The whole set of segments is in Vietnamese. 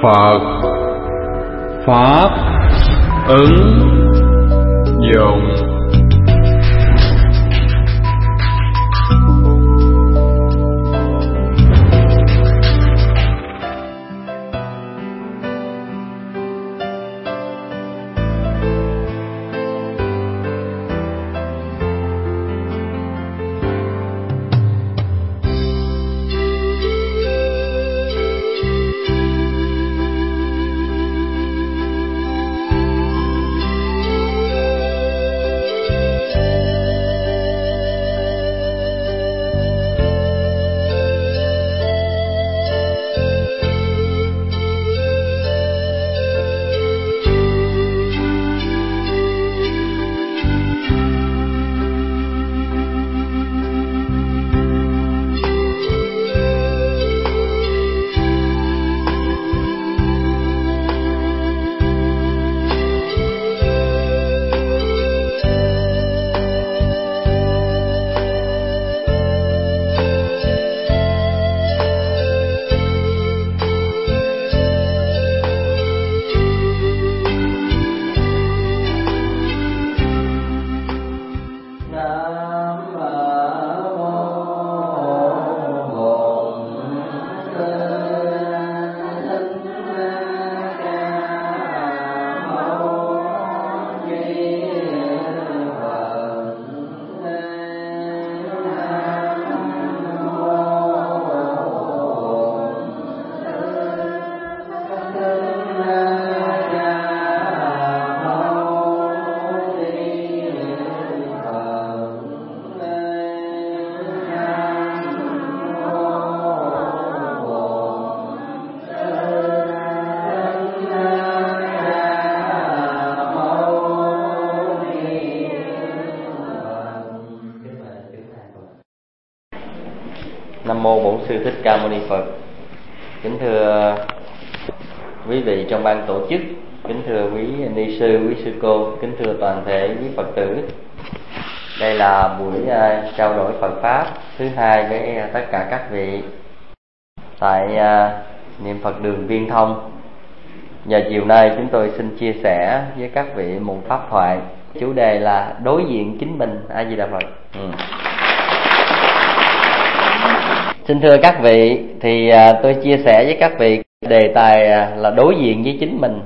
Phật pháp ứng dụng. Nam mô Bổn Sư Thích Ca Mâu Ni Phật. Kính thưa quý vị trong ban tổ chức, kính thưa quý ni sư, quý sư cô, kính thưa toàn thể quý Phật tử. Đây là buổi trao đổi Phật pháp thứ hai với tất cả các vị tại niệm Phật đường Viên Thông. Và chiều nay chúng tôi xin chia sẻ với các vị một pháp thoại, chủ đề là đối diện chính mình. A Di Đà Phật. Xin thưa các vị, thì tôi chia sẻ với các vị đề tài là đối diện với chính mình.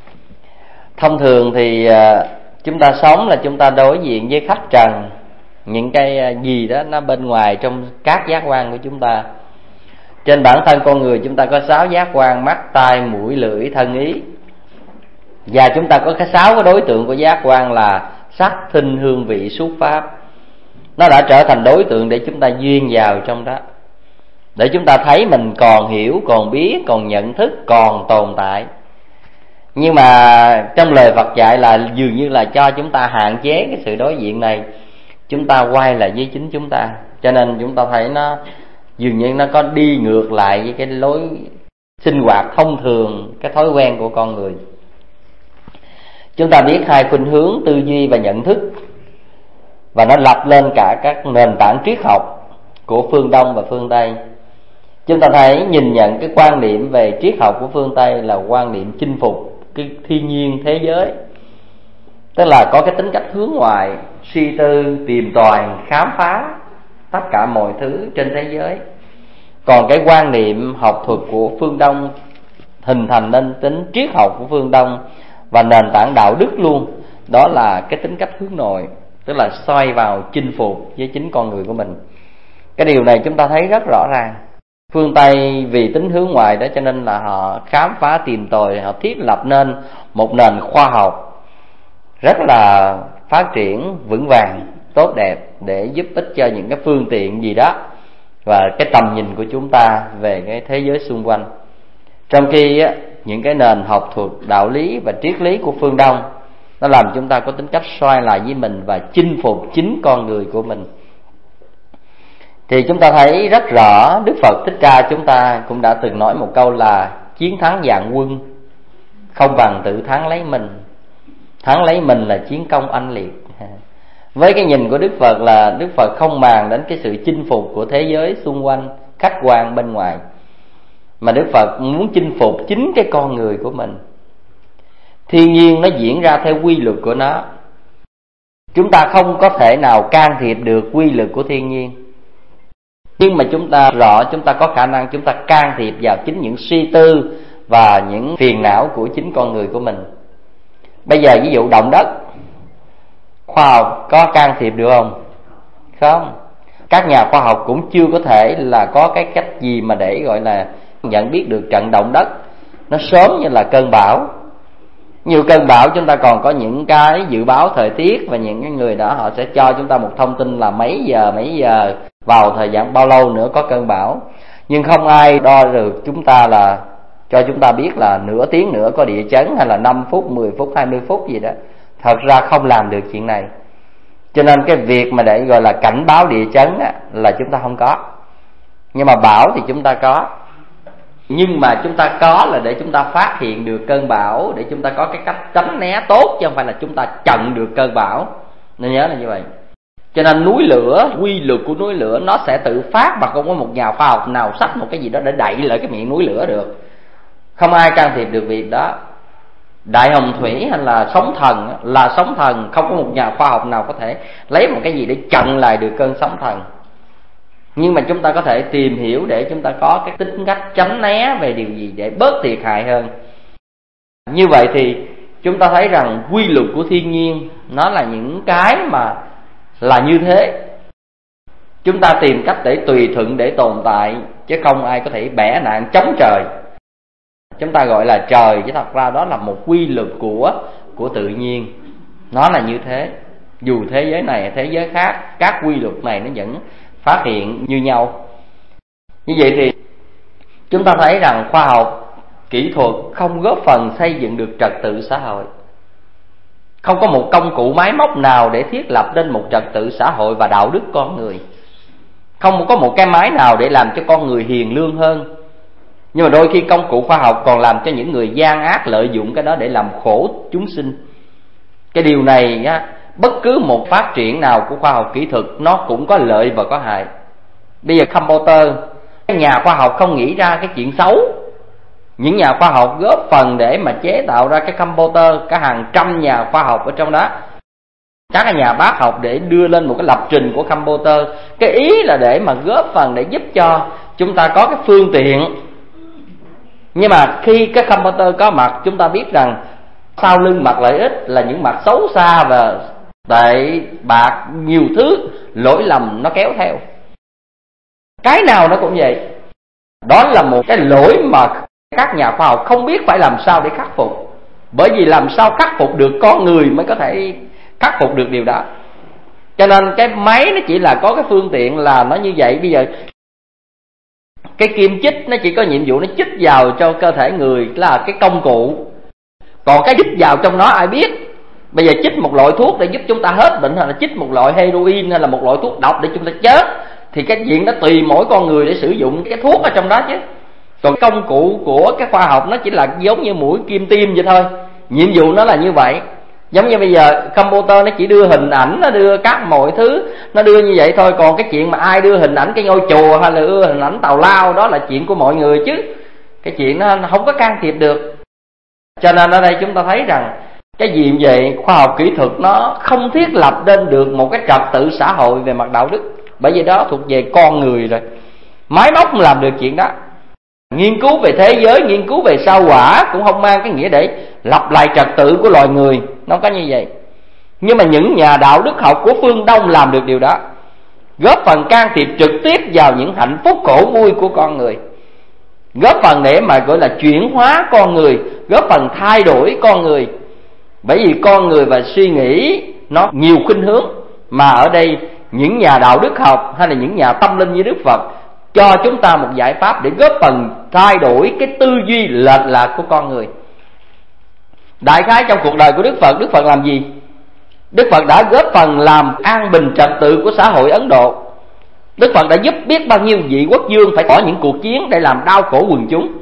Thông thường thì chúng ta sống là chúng ta đối diện với khách trần, những cái gì đó nó bên ngoài trong các giác quan của chúng ta. Trên bản thân con người chúng ta có 6 giác quan: mắt, tai, mũi, lưỡi, thân, ý. Và chúng ta có cái 6 cái đối tượng của giác quan là sắc, thinh, hương, vị, xúc, pháp. Nó đã trở thành đối tượng để chúng ta duyên vào trong đó, để chúng ta thấy mình còn hiểu, còn biết, còn nhận thức, còn tồn tại. Nhưng mà trong lời Phật dạy là dường như là cho chúng ta hạn chế cái sự đối diện này, chúng ta quay lại với chính chúng ta. Cho nên chúng ta thấy nó dường như nó có đi ngược lại với cái lối sinh hoạt thông thường, cái thói quen của con người. Chúng ta biết hai khuynh hướng tư duy và nhận thức, và nó lập lên cả các nền tảng triết học của phương Đông và phương Tây. Chúng ta thấy nhìn nhận cái quan niệm về triết học của phương Tây là quan niệm chinh phục cái thiên nhiên thế giới, tức là có cái tính cách hướng ngoại, suy tư, tìm tòi, khám phá tất cả mọi thứ trên thế giới. Còn cái quan niệm học thuật của phương Đông hình thành nên tính triết học của phương Đông và nền tảng đạo đức luôn, đó là cái tính cách hướng nội, tức là xoay vào chinh phục với chính con người của mình. Cái điều này chúng ta thấy rất rõ ràng. Phương Tây vì tính hướng ngoại đó cho nên là họ khám phá tìm tòi, họ thiết lập nên một nền khoa học rất là phát triển vững vàng, tốt đẹp, để giúp ích cho những cái phương tiện gì đó và cái tầm nhìn của chúng ta về cái thế giới xung quanh. Trong khi những cái nền học thuật, đạo lý và triết lý của phương Đông nó làm chúng ta có tính cách xoay lại với mình và chinh phục chính con người của mình. Thì chúng ta thấy rất rõ Đức Phật Thích Ca chúng ta cũng đã từng nói một câu là chiến thắng vạn quân không bằng tự thắng lấy mình. Thắng lấy mình là chiến công oanh liệt. Với cái nhìn của Đức Phật là Đức Phật không màng đến cái sự chinh phục của thế giới xung quanh, khách quan bên ngoài, mà Đức Phật muốn chinh phục chính cái con người của mình. Thiên nhiên nó diễn ra theo quy luật của nó. Chúng ta không có thể nào can thiệp được quy luật của thiên nhiên, nhưng mà chúng ta rõ, chúng ta có khả năng chúng ta can thiệp vào chính những suy tư và những phiền não của chính con người của mình. Bây giờ ví dụ động đất, khoa học có can thiệp được không? Không. Các nhà khoa học cũng chưa có thể là có cái cách gì mà để gọi là nhận biết được trận động đất nó sớm như là cơn bão. Nhiều cơn bão chúng ta còn có những cái dự báo thời tiết, và những cái người đó họ sẽ cho chúng ta một thông tin là mấy giờ vào thời gian bao lâu nữa có cơn bão. Nhưng không ai đo được chúng ta là cho chúng ta biết là nửa tiếng nữa có địa chấn, hay là 5 phút, 10 phút, 20 phút gì đó. Thật ra không làm được chuyện này. Cho nên cái việc mà để gọi là cảnh báo địa chấn á, là chúng ta không có. Nhưng mà bão thì chúng ta có. Nhưng mà chúng ta có là để chúng ta phát hiện được cơn bão, để chúng ta có cái cách tránh né tốt, chứ không phải là chúng ta chặn được cơn bão. Nên nhớ là như vậy. Cho nên núi lửa, quy luật của núi lửa nó sẽ tự phát, mà không có một nhà khoa học nào xách một cái gì đó để đẩy lại cái miệng núi lửa được. Không ai can thiệp được việc đó. Đại hồng thủy hay là sóng thần là sóng thần, không có một nhà khoa học nào có thể lấy một cái gì để chặn lại được cơn sóng thần. Nhưng mà chúng ta có thể tìm hiểu để chúng ta có cái tính cách tránh né về điều gì để bớt thiệt hại hơn. Như vậy thì chúng ta thấy rằng quy luật của thiên nhiên nó là những cái mà là như thế. Chúng ta tìm cách để tùy thuận để tồn tại, chứ không ai có thể bẻ nạn chống trời. Chúng ta gọi là trời, chứ thật ra đó là một quy luật của tự nhiên. Nó là như thế. Dù thế giới này thế giới khác, các quy luật này nó vẫn phát hiện như nhau. Như vậy thì chúng ta thấy rằng khoa học kỹ thuật không góp phần xây dựng được trật tự xã hội. Không có một công cụ máy móc nào để thiết lập nên một trật tự xã hội và đạo đức con người. Không có một cái máy nào để làm cho con người hiền lương hơn. Nhưng mà đôi khi công cụ khoa học còn làm cho những người gian ác lợi dụng cái đó để làm khổ chúng sinh. Cái điều này á, bất cứ một phát triển nào của khoa học kỹ thuật nó cũng có lợi và có hại. Bây giờ computer, các nhà khoa học không nghĩ ra cái chuyện xấu. Những nhà khoa học góp phần để mà chế tạo ra cái computer, cả hàng trăm nhà khoa học ở trong đó, các nhà bác học để đưa lên một cái lập trình của computer. Cái ý là để mà góp phần để giúp cho chúng ta có cái phương tiện. Nhưng mà khi cái computer có mặt, chúng ta biết rằng sau lưng mặt lợi ích là những mặt xấu xa và tệ bạc, nhiều thứ lỗi lầm nó kéo theo. Cái nào nó cũng vậy. Đó là một cái lỗi mà các nhà khoa học không biết phải làm sao để khắc phục. Bởi vì làm sao khắc phục được, con người mới có thể khắc phục được điều đó. Cho nên cái máy nó chỉ là có cái phương tiện là nó như vậy. Bây giờ cái kim chích nó chỉ có nhiệm vụ nó chích vào cho cơ thể người là cái công cụ. Còn cái chích vào trong nó ai biết. Bây giờ chích một loại thuốc để giúp chúng ta hết bệnh, hay là chích một loại heroin, hay là một loại thuốc độc để chúng ta chết, thì cái chuyện đó tùy mỗi con người để sử dụng cái thuốc ở trong đó chứ. Còn công cụ của cái khoa học nó chỉ là giống như mũi kim tiêm vậy thôi. Nhiệm vụ nó là như vậy. Giống như bây giờ computer nó chỉ đưa hình ảnh, nó đưa các mọi thứ, nó đưa như vậy thôi. Còn cái chuyện mà ai đưa hình ảnh cái ngôi chùa hay là đưa hình ảnh tào lao, đó là chuyện của mọi người chứ. Cái chuyện nó không có can thiệp được. Cho nên ở đây chúng ta thấy rằng cái gì như vậy, khoa học kỹ thuật nó không thiết lập nên được một cái trật tự xã hội về mặt đạo đức. Bởi vì đó thuộc về con người rồi. Máy móc không làm được chuyện đó. Nghiên cứu về thế giới, nghiên cứu về sao hỏa cũng không mang cái nghĩa để lập lại trật tự của loài người. Nó có như vậy. Nhưng mà những nhà đạo đức học của phương Đông làm được điều đó. Góp phần can thiệp trực tiếp vào những hạnh phúc khổ vui của con người. Góp phần để mà gọi là chuyển hóa con người, góp phần thay đổi con người. Bởi vì con người và suy nghĩ nó nhiều khuynh hướng. Mà ở đây những nhà đạo đức học hay là những nhà tâm linh như Đức Phật cho chúng ta một giải pháp để góp phần thay đổi cái tư duy lệch lạc của con người. Đại khái trong cuộc đời của Đức Phật làm gì? Đức Phật đã góp phần làm an bình trật tự của xã hội Ấn Độ. Đức Phật đã giúp biết bao nhiêu vị quốc vương phải có những cuộc chiến để làm đau khổ quần chúng.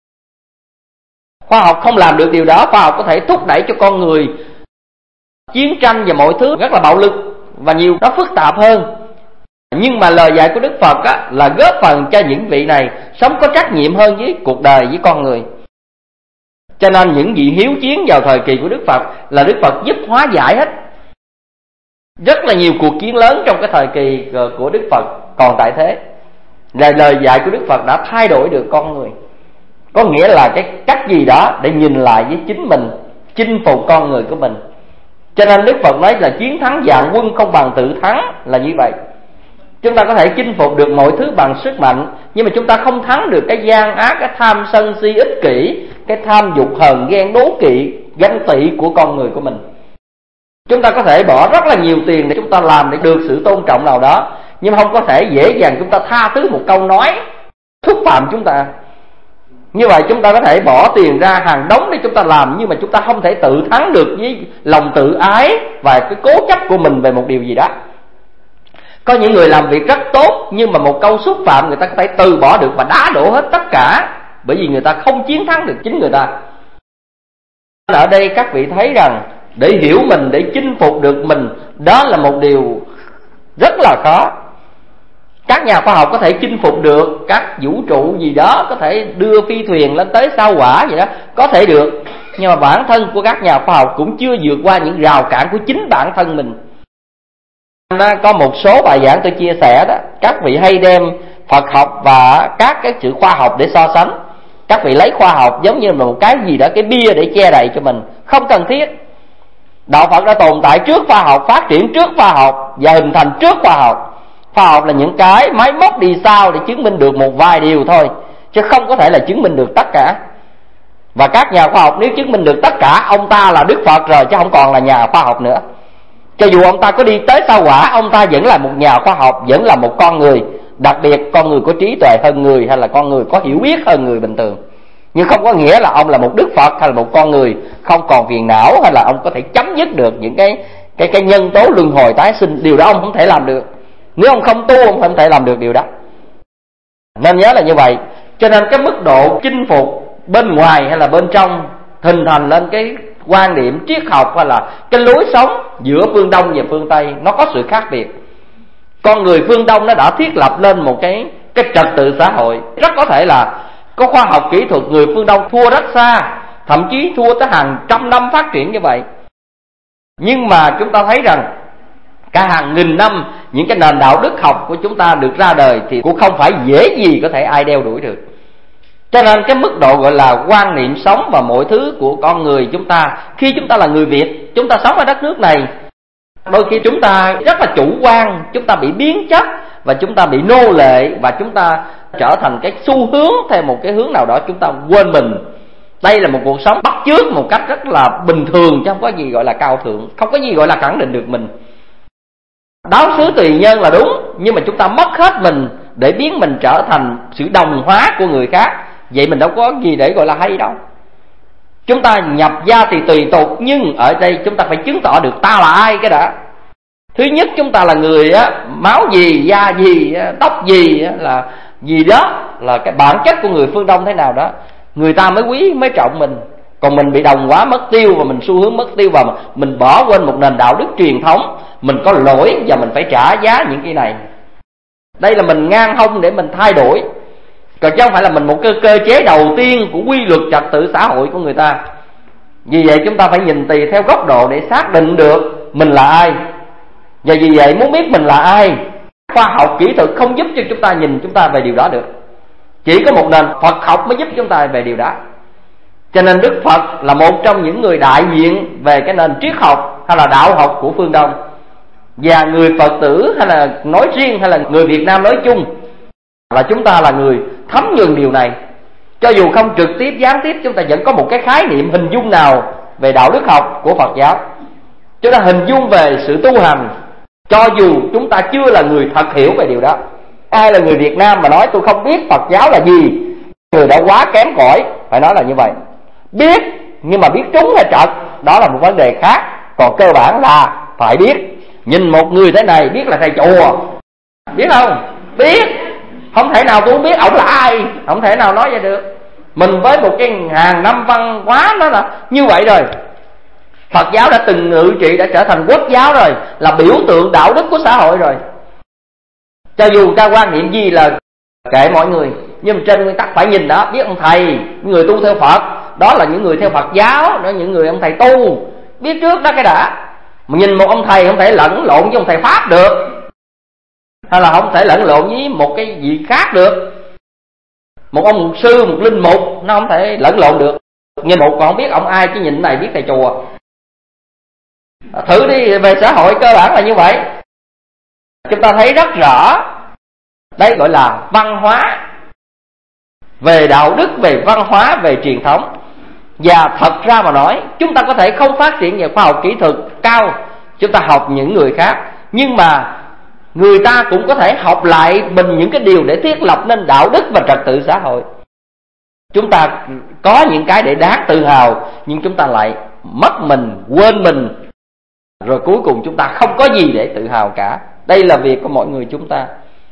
Khoa học không làm được điều đó. Khoa học có thể thúc đẩy cho con người chiến tranh và mọi thứ rất là bạo lực và nhiều, nó phức tạp hơn. Nhưng mà lời dạy của Đức Phật á, là góp phần cho những vị này sống có trách nhiệm hơn với cuộc đời, với con người. Cho nên những vị hiếu chiến vào thời kỳ của Đức Phật là Đức Phật giúp hóa giải hết. Rất là nhiều cuộc chiến lớn trong cái thời kỳ của Đức Phật còn tại thế, là lời dạy của Đức Phật đã thay đổi được con người. Có nghĩa là cái cách gì đó để nhìn lại với chính mình, chinh phục con người của mình. Cho nên Đức Phật nói là chiến thắng vạn quân không bằng tự thắng là như vậy. Chúng ta có thể chinh phục được mọi thứ bằng sức mạnh, nhưng mà chúng ta không thắng được cái gian ác, cái tham sân si ích kỷ, cái tham dục hờn ghen đố kỵ, ganh tị của con người của mình. Chúng ta có thể bỏ rất là nhiều tiền để chúng ta làm để được sự tôn trọng nào đó, nhưng không có thể dễ dàng chúng ta tha thứ một câu nói xúc phạm chúng ta. Như vậy chúng ta có thể bỏ tiền ra hàng đống để chúng ta làm, nhưng mà chúng ta không thể tự thắng được với lòng tự ái và cái cố chấp của mình về một điều gì đó. Có những người làm việc rất tốt, nhưng mà một câu xúc phạm người ta có thể từ bỏ được và đá đổ hết tất cả, bởi vì người ta không chiến thắng được chính người ta. Ở đây các vị thấy rằng để hiểu mình, để chinh phục được mình, đó là một điều rất là khó. Các nhà khoa học có thể chinh phục được các vũ trụ gì đó, có thể đưa phi thuyền lên tới sao Hỏa gì đó, có thể được. Nhưng mà bản thân của các nhà khoa học cũng chưa vượt qua những rào cản của chính bản thân mình. Có một số bài giảng tôi chia sẻ đó, các vị hay đem Phật học và các cái chữ khoa học để so sánh. Các vị lấy khoa học giống như là một cái gì đó, cái bia để che đậy cho mình, không cần thiết. Đạo Phật đã tồn tại trước khoa học, phát triển trước khoa học và hình thành trước khoa học. Khoa học là những cái máy móc đi sau để chứng minh được một vài điều thôi, chứ không có thể là chứng minh được tất cả. Và các nhà khoa học nếu chứng minh được tất cả, ông ta là Đức Phật rồi, chứ không còn là nhà khoa học nữa. Cho dù ông ta có đi tới sao Hỏa, ông ta vẫn là một nhà khoa học, vẫn là một con người. Đặc biệt con người có trí tuệ hơn người, hay là con người có hiểu biết hơn người bình thường. Nhưng không có nghĩa là ông là một Đức Phật, hay là một con người không còn phiền não, hay là ông có thể chấm dứt được những cái nhân tố luân hồi tái sinh. Điều đó ông không thể làm được. Nếu ông không tu, ông không thể làm được điều đó. Nên nhớ là như vậy. Cho nên cái mức độ chinh phục bên ngoài hay là bên trong hình thành lên cái quan điểm triết học hay là cái lối sống giữa phương Đông và phương Tây nó có sự khác biệt. Con người phương Đông nó đã thiết lập lên một cái trật tự xã hội. Rất có thể là có khoa học kỹ thuật người phương Đông thua rất xa, thậm chí thua tới hàng trăm năm phát triển như vậy. Nhưng mà chúng ta thấy rằng cả hàng nghìn năm những cái nền đạo đức học của chúng ta được ra đời thì cũng không phải dễ gì có thể ai đeo đuổi được. Cho nên cái mức độ gọi là quan niệm sống và mọi thứ của con người chúng ta, khi chúng ta là người Việt, chúng ta sống ở đất nước này, đôi khi chúng ta rất là chủ quan, chúng ta bị biến chất và chúng ta bị nô lệ, và chúng ta trở thành cái xu hướng theo một cái hướng nào đó, chúng ta quên mình. Đây là một cuộc sống bắt chước một cách rất là bình thường, chứ không có gì gọi là cao thượng, không có gì gọi là khẳng định được mình. Đáo xứ tùy nhân là đúng, nhưng mà chúng ta mất hết mình để biến mình trở thành sự đồng hóa của người khác. Vậy mình đâu có gì để gọi là hay đâu. Chúng ta nhập gia thì tùy tục, nhưng ở đây chúng ta phải chứng tỏ được ta là ai cái đã. Thứ nhất, chúng ta là người máu gì, da gì, tóc gì, là gì đó, là cái bản chất của người phương Đông thế nào đó, người ta mới quý, mới trọng mình. Còn mình bị đồng hóa mất tiêu, và mình xu hướng mất tiêu, và mình bỏ quên một nền đạo đức truyền thống. Mình có lỗi và mình phải trả giá những cái này. Đây là mình ngang hông để mình thay đổi, còn chứ không phải là mình một cơ chế đầu tiên của quy luật trật tự xã hội của người ta. Vì vậy chúng ta phải nhìn tùy theo góc độ để xác định được mình là ai. Và vì vậy muốn biết mình là ai, khoa học kỹ thuật không giúp cho chúng ta nhìn chúng ta về điều đó được. Chỉ có một nền Phật học mới giúp chúng ta về điều đó. Cho nên Đức Phật là một trong những người đại diện về cái nền triết học hay là đạo học của phương Đông. Và người Phật tử hay là nói riêng, hay là người Việt Nam nói chung, là chúng ta là người thấm nhuần điều này. Cho dù không trực tiếp gián tiếp, chúng ta vẫn có một cái khái niệm hình dung nào về đạo đức học của Phật giáo. Chúng ta hình dung về sự tu hành, cho dù chúng ta chưa là người thật hiểu về điều đó. Ai là người Việt Nam mà nói tôi không biết Phật giáo là gì, người đã quá kém cỏi. Phải nói là như vậy. Biết, nhưng mà biết trúng hay trật, đó là một vấn đề khác. Còn cơ bản là phải biết. Nhìn một người thế này biết là thầy chùa, biết không? Biết. Không thể nào tôi không biết ổng là ai, không thể nào nói vậy được. Mình với một cái hàng năm văn hóa đó là như vậy rồi. Phật giáo đã từng ngự trị, đã trở thành quốc giáo rồi, là biểu tượng đạo đức của xã hội rồi. Cho dù ta quan niệm gì là kệ mọi người, nhưng mà trên nguyên tắc phải nhìn đó, biết ông thầy, người tu theo Phật, đó là những người theo Phật giáo, đó những người ông thầy tu, biết trước đó cái đã. Mà nhìn một ông thầy không thể lẫn lộn với ông thầy Pháp được, hay là không thể lẫn lộn với một cái gì khác được. Một ông mục sư, một linh mục, nó không thể lẫn lộn được. Nhìn một còn không biết ông ai, chứ nhìn này biết thầy chùa. Thử đi, về xã hội cơ bản là như vậy. Chúng ta thấy rất rõ, đây gọi là văn hóa, về đạo đức, về văn hóa, về truyền thống. Và thật ra mà nói, chúng ta có thể không phát triển về khoa học kỹ thuật cao, chúng ta học những người khác, nhưng mà người ta cũng có thể học lại mình những cái điều để thiết lập nên đạo đức và trật tự xã hội. Chúng ta có những cái để đáng tự hào, nhưng chúng ta lại mất mình, quên mình, rồi cuối cùng chúng ta không có gì để tự hào cả. Đây là việc của mọi người chúng ta.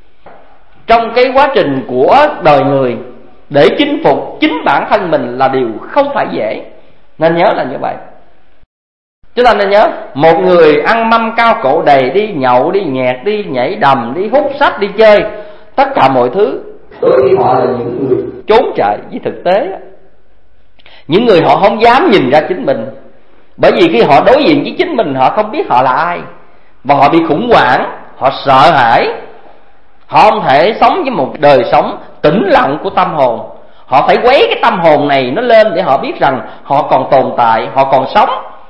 Trong cái quá trình của đời người, để chinh phục chính bản thân mình là điều không phải dễ. Nên nhớ là như vậy. Chúng ta nên nhớ, một người ăn mâm cao cổ đầy, đi nhậu, đi nhẹt, đi nhảy đầm, đi hút sách, đi chơi, tất cả mọi thứ, đôi khi họ là những người trốn chạy với thực tế. Những người họ không dám nhìn ra chính mình, bởi vì khi họ đối diện với chính mình, họ không biết họ là ai, và họ bị khủng hoảng, họ sợ hãi. Họ không thể sống với một đời sống tĩnh lặng của tâm hồn. Họ phải quấy cái tâm hồn này nó lên để họ biết rằng họ còn tồn tại, họ còn sống.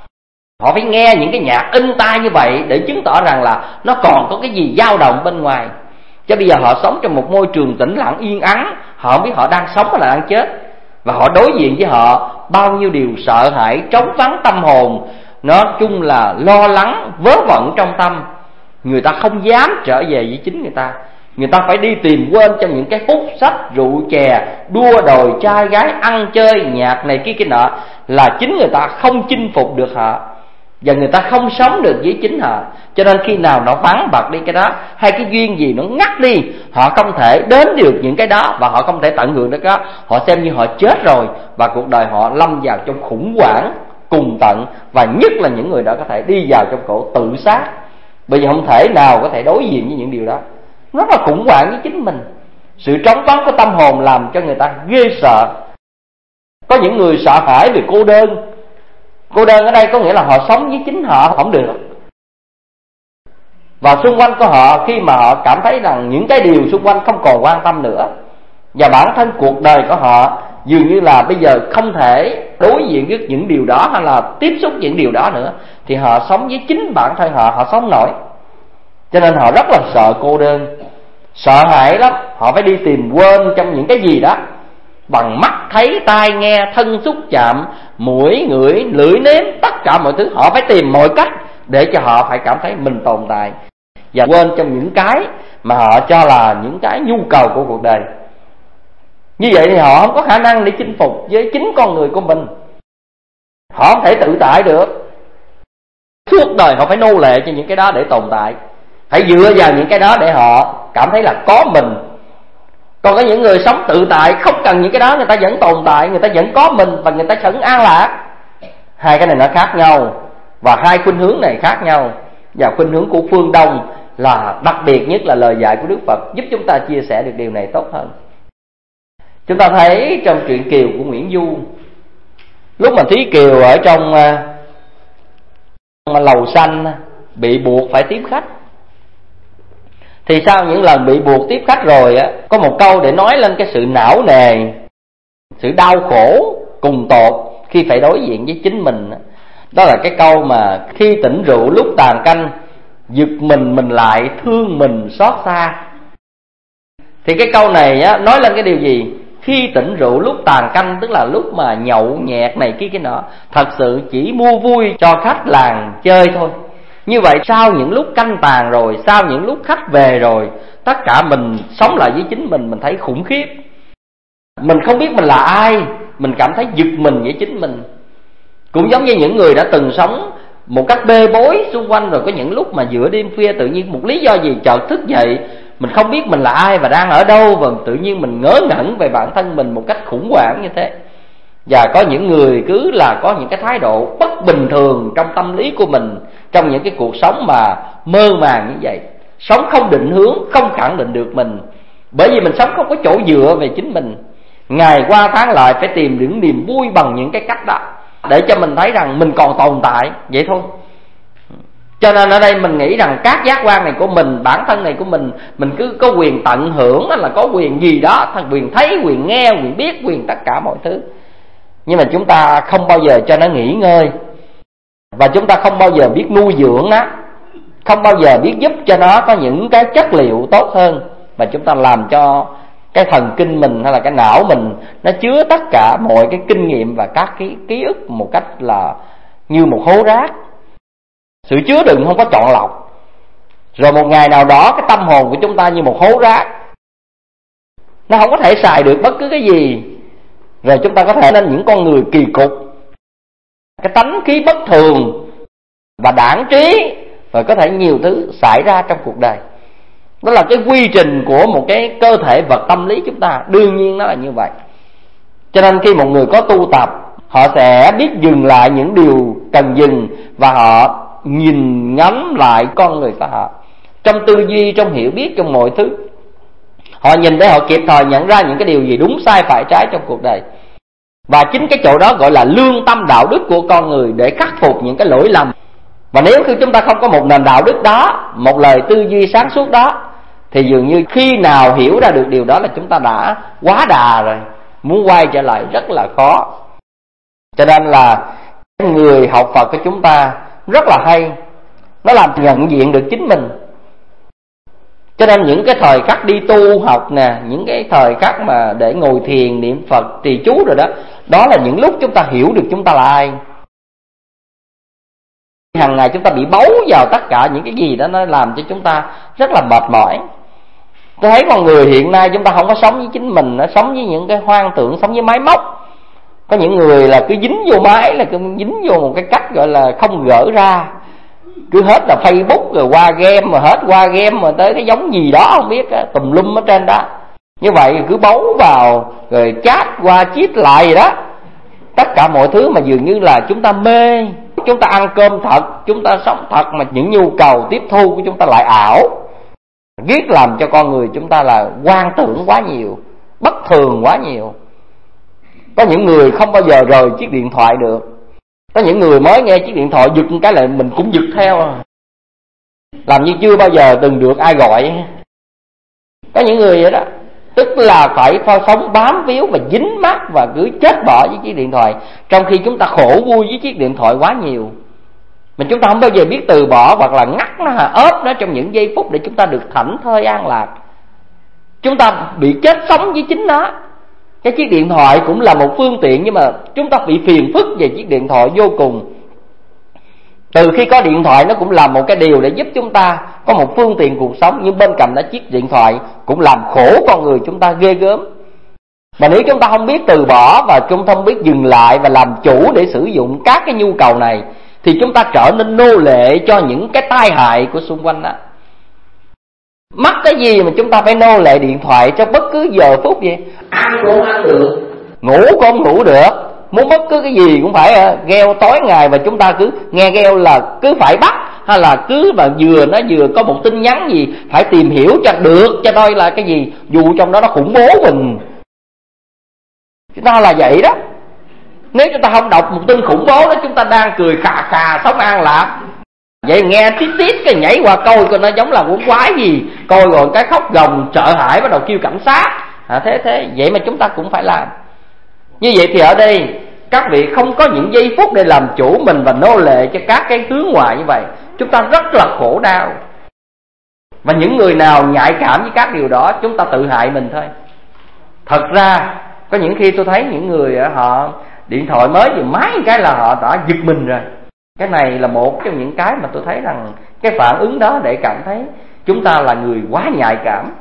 Họ phải nghe những cái nhạc in tai như vậy để chứng tỏ rằng là nó còn có cái gì dao động bên ngoài. Chứ bây giờ họ sống trong một môi trường tĩnh lặng yên ắng, họ không biết họ đang sống hay là đang chết. Và họ đối diện với họ bao nhiêu điều sợ hãi, trống vắng tâm hồn, nói chung là lo lắng, vớ vẩn trong tâm. Người ta không dám trở về với chính người ta. Người ta phải đi tìm quên trong những cái hút sách, rượu chè, đua đòi trai gái, ăn chơi, nhạc này kia nọ, là chính người ta không chinh phục được họ, và người ta không sống được với chính họ. Cho nên khi nào nó vắng bật đi cái đó, hay cái duyên gì nó ngắt đi, họ không thể đến được những cái đó, và họ không thể tận hưởng được đó. Họ xem như họ chết rồi, và cuộc đời họ lâm vào trong khủng hoảng cùng tận. Và nhất là những người đó có thể đi vào trong cổ tự sát, bởi vì không thể nào có thể đối diện với những điều đó. Rất là khủng hoảng với chính mình. Sự trống vắng của tâm hồn làm cho người ta ghê sợ. Có những người sợ hãi vì cô đơn. Cô đơn ở đây có nghĩa là họ sống với chính họ không được, và xung quanh của họ, khi mà họ cảm thấy rằng những cái điều xung quanh không còn quan tâm nữa, và bản thân cuộc đời của họ dường như là bây giờ không thể đối diện với những điều đó, hay là tiếp xúc những điều đó nữa, thì họ sống với chính bản thân họ, họ sống nổi. Cho nên họ rất là sợ cô đơn, sợ hãi lắm. Họ phải đi tìm quên trong những cái gì đó, bằng mắt thấy, tai nghe, thân xúc chạm, mũi ngửi, lưỡi nếm, tất cả mọi thứ. Họ phải tìm mọi cách để cho họ phải cảm thấy mình tồn tại, và quên trong những cái mà họ cho là những cái nhu cầu của cuộc đời. Như vậy thì họ không có khả năng để chinh phục với chính con người của mình. Họ không thể tự tại được. Suốt đời họ phải nô lệ cho những cái đó để tồn tại, phải dựa vào những cái đó để họ cảm thấy là có mình. Còn có những người sống tự tại, không cần những cái đó, người ta vẫn tồn tại, người ta vẫn có mình, và người ta vẫn an lạc. Hai cái này nó khác nhau, và hai khuynh hướng này khác nhau. Và khuynh hướng của phương Đông là đặc biệt nhất là lời dạy của Đức Phật, giúp chúng ta chia sẻ được điều này tốt hơn. Chúng ta thấy trong truyện Kiều của Nguyễn Du, lúc mà Thúy Kiều ở trong lầu xanh bị buộc phải tiếp khách, thì sau những lần bị buộc tiếp khách rồi á, có một câu để nói lên cái sự não nề, sự đau khổ cùng tột khi phải đối diện với chính mình. Đó là cái câu mà khi tỉnh rượu lúc tàn canh, giật mình lại thương mình xót xa. Thì cái câu này á, nói lên cái điều gì? Khi tỉnh rượu lúc tàn canh, tức là lúc mà nhậu nhẹt này kia cái nọ, thật sự chỉ mua vui cho khách làng chơi thôi. Như vậy sau những lúc canh tàn rồi, sau những lúc khách về rồi, tất cả mình sống lại với chính mình thấy khủng khiếp. Mình không biết mình là ai, mình cảm thấy giật mình với chính mình. Cũng giống như những người đã từng sống một cách bê bối xung quanh, rồi có những lúc mà giữa đêm khuya tự nhiên một lý do gì chợt thức dậy, mình không biết mình là ai và đang ở đâu, và tự nhiên mình ngớ ngẩn về bản thân mình một cách khủng hoảng như thế. Và có những người cứ là có những cái thái độ bất bình thường trong tâm lý của mình, trong những cái cuộc sống mà mơ màng như vậy. sống không định hướng, không khẳng định được mình. Bởi vì mình sống không có chỗ dựa về chính mình, ngày qua tháng lại phải tìm những niềm vui bằng những cái cách đó, để cho mình thấy rằng mình còn tồn tại, vậy thôi. Cho nên ở đây mình nghĩ rằng các giác quan này của mình, bản thân này của mình cứ có quyền tận hưởng, là có quyền gì đó, quyền thấy, quyền nghe, quyền biết, quyền tất cả mọi thứ. Nhưng mà chúng ta không bao giờ cho nó nghỉ ngơi, và chúng ta không bao giờ biết nuôi dưỡng nó, không bao giờ biết giúp cho nó có những cái chất liệu tốt hơn, mà chúng ta làm cho cái thần kinh mình hay là cái não mình nó chứa tất cả mọi cái kinh nghiệm và các cái ký ức một cách là như một hố rác, sự chứa đựng không có chọn lọc. Rồi một ngày nào đó cái tâm hồn của chúng ta như một hố rác, nó không có thể xài được bất cứ cái gì. Rồi chúng ta có thể nên những con người kỳ cục, cái tánh khí bất thường và đãng trí, và có thể nhiều thứ xảy ra trong cuộc đời. Đó là cái quy trình của một cái cơ thể vật tâm lý chúng ta, đương nhiên nó là như vậy. Cho nên khi một người có tu tập, họ sẽ biết dừng lại những điều cần dừng, và họ nhìn ngắm lại con người của họ, trong tư duy, trong hiểu biết, trong mọi thứ. Họ nhìn để họ kịp thời nhận ra những cái điều gì đúng sai phải trái trong cuộc đời. Và chính cái chỗ đó gọi là lương tâm đạo đức của con người, để khắc phục những cái lỗi lầm. Và nếu khi chúng ta không có một nền đạo đức đó, một lời tư duy sáng suốt đó, thì dường như khi nào hiểu ra được điều đó là chúng ta đã quá đà rồi, muốn quay trở lại rất là khó. Cho nên là người học Phật của chúng ta rất là hay, nó làm nhận diện được chính mình. Cho nên những cái thời khắc đi tu học nè, những cái thời khắc mà để ngồi thiền, niệm Phật, trì chú rồi đó, đó là những lúc chúng ta hiểu được chúng ta là ai. Hàng ngày chúng ta bị bấu vào tất cả những cái gì đó, nó làm cho chúng ta rất là mệt mỏi. Tôi thấy con người hiện nay chúng ta không có sống với chính mình, nó sống với những cái hoang tưởng, sống với máy móc. Có những người là cứ dính vô máy, là cứ dính vô một cái cách gọi là không gỡ ra. Cứ hết là Facebook, rồi qua game, mà hết qua game mà tới cái giống gì đó không biết, tùm lum ở trên đó. Như vậy cứ bấu vào, rồi chat qua chít lại gì đó. Tất cả mọi thứ mà dường như là chúng ta mê. Chúng ta ăn cơm thật, chúng ta sống thật, mà những nhu cầu tiếp thu của chúng ta lại ảo. Riết làm cho con người chúng ta là hoang tưởng quá nhiều, bất thường quá nhiều. Có những người không bao giờ rời chiếc điện thoại được. Có những người mới nghe chiếc điện thoại giật một cái là mình cũng giật theo, làm như chưa bao giờ từng được ai gọi. Có những người vậy đó, tức là phải sống bám víu và dính mắt và cứ chết bỏ với chiếc điện thoại, trong khi chúng ta khổ vui với chiếc điện thoại quá nhiều. Mà chúng ta không bao giờ biết từ bỏ, hoặc là ngắt nó, ốp nó trong những giây phút để chúng ta được thảnh thơi an lạc. Chúng ta bị chết sống với chính nó. Cái chiếc điện thoại cũng là một phương tiện, nhưng mà chúng ta bị phiền phức về chiếc điện thoại vô cùng. Từ khi có điện thoại, nó cũng là một cái điều để giúp chúng ta có một phương tiện cuộc sống, nhưng bên cạnh đó chiếc điện thoại cũng làm khổ con người chúng ta ghê gớm. Mà nếu chúng ta không biết từ bỏ, và chúng ta không biết dừng lại và làm chủ để sử dụng các cái nhu cầu này, thì chúng ta trở nên nô lệ cho những cái tai hại của xung quanh đó. Mắc cái gì mà chúng ta phải nô lệ điện thoại trong bất cứ giờ phút vậy? Ăn cũng không ăn được, ngủ cũng không ngủ được, muốn bất cứ cái gì cũng phải gheo tối ngày. Và chúng ta cứ nghe gheo là cứ phải bắt, hay là cứ mà vừa có một tin nhắn gì phải tìm hiểu cho được, cho đây là cái gì, dù trong đó nó khủng bố mình. Chúng ta là vậy đó. Nếu chúng ta không đọc một tin khủng bố đó, chúng ta đang cười khà khà sống an lạc. Vậy nghe tít tít cái nhảy qua coi nó giống là quấn quái gì, coi rồi cái khóc gồng sợ hãi, bắt đầu kêu cảnh sát. Thế vậy mà chúng ta cũng phải làm như vậy. Thì ở đây các vị không có những giây phút để làm chủ mình và nô lệ cho các cái hướng ngoại như vậy, chúng ta rất là khổ đau. Và những người nào nhạy cảm với các điều đó, chúng ta tự hại mình thôi. Thật ra có những khi tôi thấy những người họ điện thoại mới vừa máy cái là họ đã giật mình rồi. Cái này là một trong những cái mà tôi thấy rằng cái phản ứng đó để cảm thấy chúng ta là người quá nhạy cảm.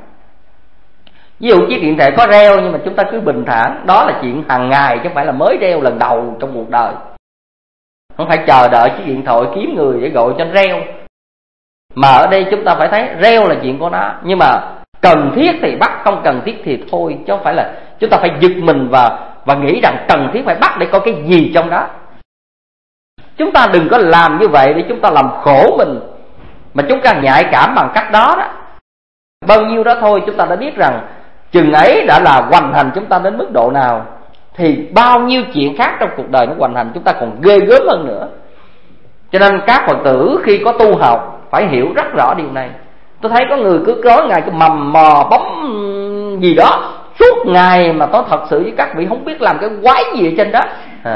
Ví dụ chiếc điện thoại có reo nhưng mà chúng ta cứ bình thản, đó là chuyện hàng ngày chứ không phải là mới reo lần đầu trong cuộc đời. Không phải chờ đợi chiếc điện thoại kiếm người để gọi cho nó reo. Mà ở đây chúng ta phải thấy reo là chuyện của nó, nhưng mà cần thiết thì bắt, không cần thiết thì thôi, chứ không phải là chúng ta phải giật mình và nghĩ rằng cần thiết phải bắt để có cái gì trong đó. Chúng ta đừng có làm như vậy để chúng ta làm khổ mình. mà chúng ta nhạy cảm bằng cách đó đó, bao nhiêu đó thôi chúng ta đã biết rằng chừng ấy đã là hoành hành chúng ta đến mức độ nào, thì bao nhiêu chuyện khác trong cuộc đời nó hoành hành chúng ta còn ghê gớm hơn nữa. Cho nên các Phật tử khi có tu học phải hiểu rất rõ điều này. Tôi thấy có người cứ nói ngày cứ mầm mò bấm gì đó suốt ngày, mà tôi thật sự với các vị không biết làm cái quái gì ở trên đó.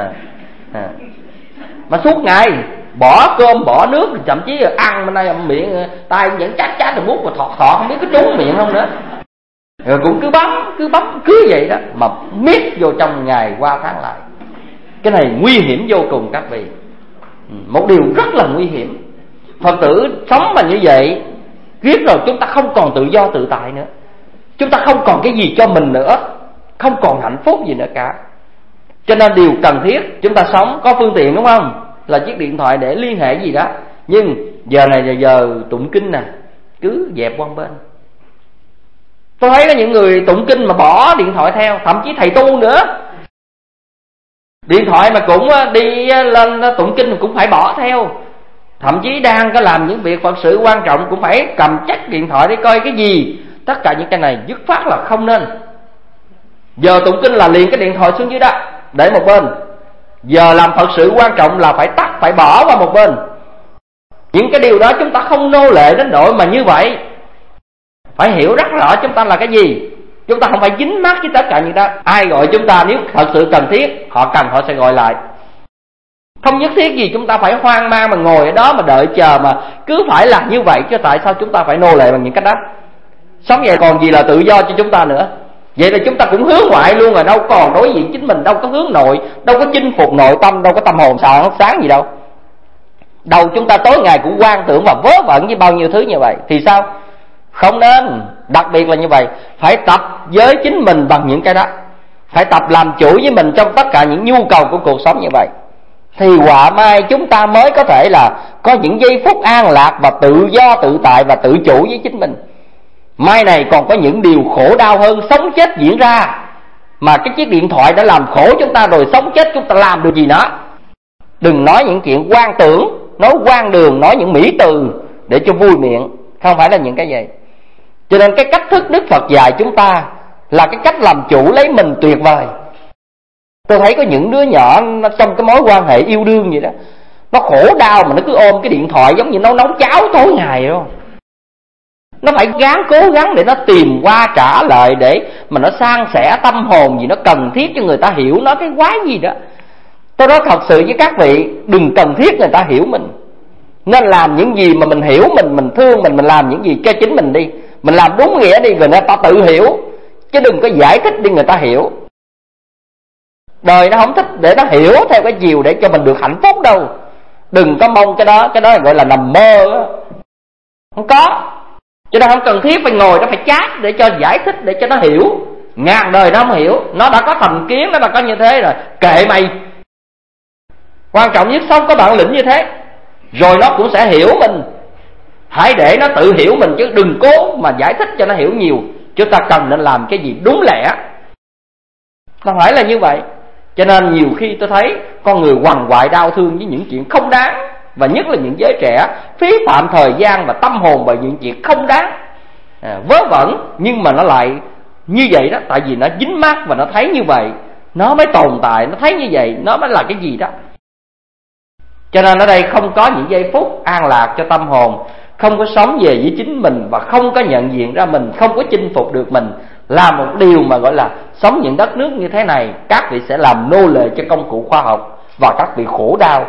Mà suốt ngày bỏ cơm bỏ nước, thậm chí là ăn bên đây miệng tay vẫn chát chát rồi mút và thọt thọt không biết có trúng miệng không nữa. Rồi cũng cứ bấm cứ vậy đó, mà miết vô trong ngày qua tháng lại. Cái này nguy hiểm vô cùng các vị, một điều rất là nguy hiểm. Phật tử sống mà như vậy riết rồi chúng ta không còn tự do tự tại nữa, chúng ta không còn cái gì cho mình nữa, không còn hạnh phúc gì nữa cả. Cho nên điều cần thiết chúng ta sống có phương tiện, đúng không, là chiếc điện thoại để liên hệ gì đó, nhưng giờ này là giờ tụng kinh nè, cứ dẹp qua bên. Tôi thấy có những người tụng kinh mà bỏ điện thoại theo, thậm chí thầy tu nữa, điện thoại mà cũng đi lên tụng kinh cũng phải bỏ theo, thậm chí đang có làm những việc Phật sự quan trọng cũng phải cầm chắc điện thoại để coi cái gì. Tất cả những cái này dứt khoát là không nên. Giờ tụng kinh là liền cái điện thoại xuống dưới đó để một bên, giờ làm Phật sự quan trọng là phải tắt, phải bỏ qua một bên. Những cái điều đó chúng ta không nô lệ đến nỗi mà như vậy. Phải hiểu rất rõ chúng ta là cái gì. Chúng ta không phải dính mắc với tất cả những đó. Ai gọi chúng ta nếu thật sự cần thiết, họ cần họ sẽ gọi lại. Không nhất thiết gì chúng ta phải hoang mang mà ngồi ở đó mà đợi chờ, mà cứ phải làm như vậy chứ tại sao chúng ta phải nô lệ bằng những cách đó. Sống vậy còn gì là tự do cho chúng ta nữa. Vậy là chúng ta cũng hướng ngoại luôn rồi, đâu còn đối diện chính mình, đâu có hướng nội, đâu có chinh phục nội tâm, đâu có tâm hồn sáng gì đâu. Đầu chúng ta tối ngày cũng quan tưởng và vớ vẩn với bao nhiêu thứ như vậy. Thì sao? Không nên. Đặc biệt là như vậy, phải tập với chính mình bằng những cái đó, phải tập làm chủ với mình trong tất cả những nhu cầu của cuộc sống như vậy, thì họa mai chúng ta mới có thể là có những giây phút an lạc và tự do tự tại và tự chủ với chính mình. Mai này còn có những điều khổ đau hơn sống chết diễn ra, mà cái chiếc điện thoại đã làm khổ chúng ta rồi, sống chết chúng ta làm được gì nó. Đừng nói những chuyện quan tưởng, nói quan đường, nói những mỹ từ để cho vui miệng, không phải là những cái vậy. Cho nên cái cách thức Đức Phật dạy chúng ta là cái cách làm chủ lấy mình tuyệt vời. Tôi thấy có những đứa nhỏ nó trong cái mối quan hệ yêu đương vậy đó, nó khổ đau mà nó cứ ôm cái điện thoại giống như nó nấu cháo tối ngày đó. Nó phải cố gắng để nó tìm qua trả lời, để mà nó san sẻ tâm hồn gì nó cần thiết cho người ta hiểu nó cái quái gì đó. Tôi nói thật sự với các vị, đừng cần thiết người ta hiểu mình. Nên làm những gì mà mình hiểu mình thương mình làm những gì cho chính mình đi. Mình làm đúng nghĩa đi rồi người ta tự hiểu, chứ đừng có giải thích đi người ta hiểu. Đời nó không thích để nó hiểu theo cái chiều để cho mình được hạnh phúc đâu. Đừng có mong cái đó gọi là nằm mơ đó. Không có. Cho nên không cần thiết phải ngồi nó phải chát để cho giải thích, để cho nó hiểu. Ngàn đời nó không hiểu. Nó đã có thành kiến, nó đã có như thế rồi, kệ mày. Quan trọng nhất sống có bản lĩnh như thế, rồi nó cũng sẽ hiểu mình. Hãy để nó tự hiểu mình, chứ đừng cố mà giải thích cho nó hiểu nhiều. Chúng ta cần nên làm cái gì đúng lẽ. Nó phải là như vậy. Cho nên nhiều khi tôi thấy con người quằn quại đau thương với những chuyện không đáng, và nhất là những giới trẻ phí phạm thời gian và tâm hồn bởi những chuyện không đáng, vớ vẩn, nhưng mà nó lại như vậy đó. Tại vì nó dính mắc và nó thấy như vậy, nó mới tồn tại, nó thấy như vậy, nó mới là cái gì đó. Cho nên ở đây không có những giây phút an lạc cho tâm hồn, không có sống về với chính mình, và không có nhận diện ra mình, không có chinh phục được mình, là một điều mà gọi là sống những đất nước như thế này, các vị sẽ làm nô lệ cho công cụ khoa học và các vị khổ đau.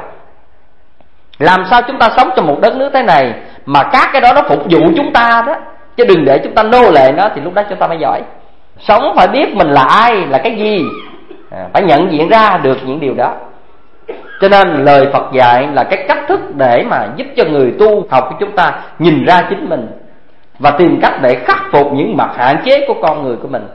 Làm sao chúng ta sống trong một đất nước thế này mà các cái đó nó phục vụ chúng ta đó, chứ đừng để chúng ta nô lệ nó, thì lúc đó chúng ta mới giỏi. Sống phải biết mình là ai, là cái gì, phải nhận diện ra được những điều đó. Cho nên lời Phật dạy là cái cách thức để mà giúp cho người tu học của chúng ta nhìn ra chính mình và tìm cách để khắc phục những mặt hạn chế của con người của mình.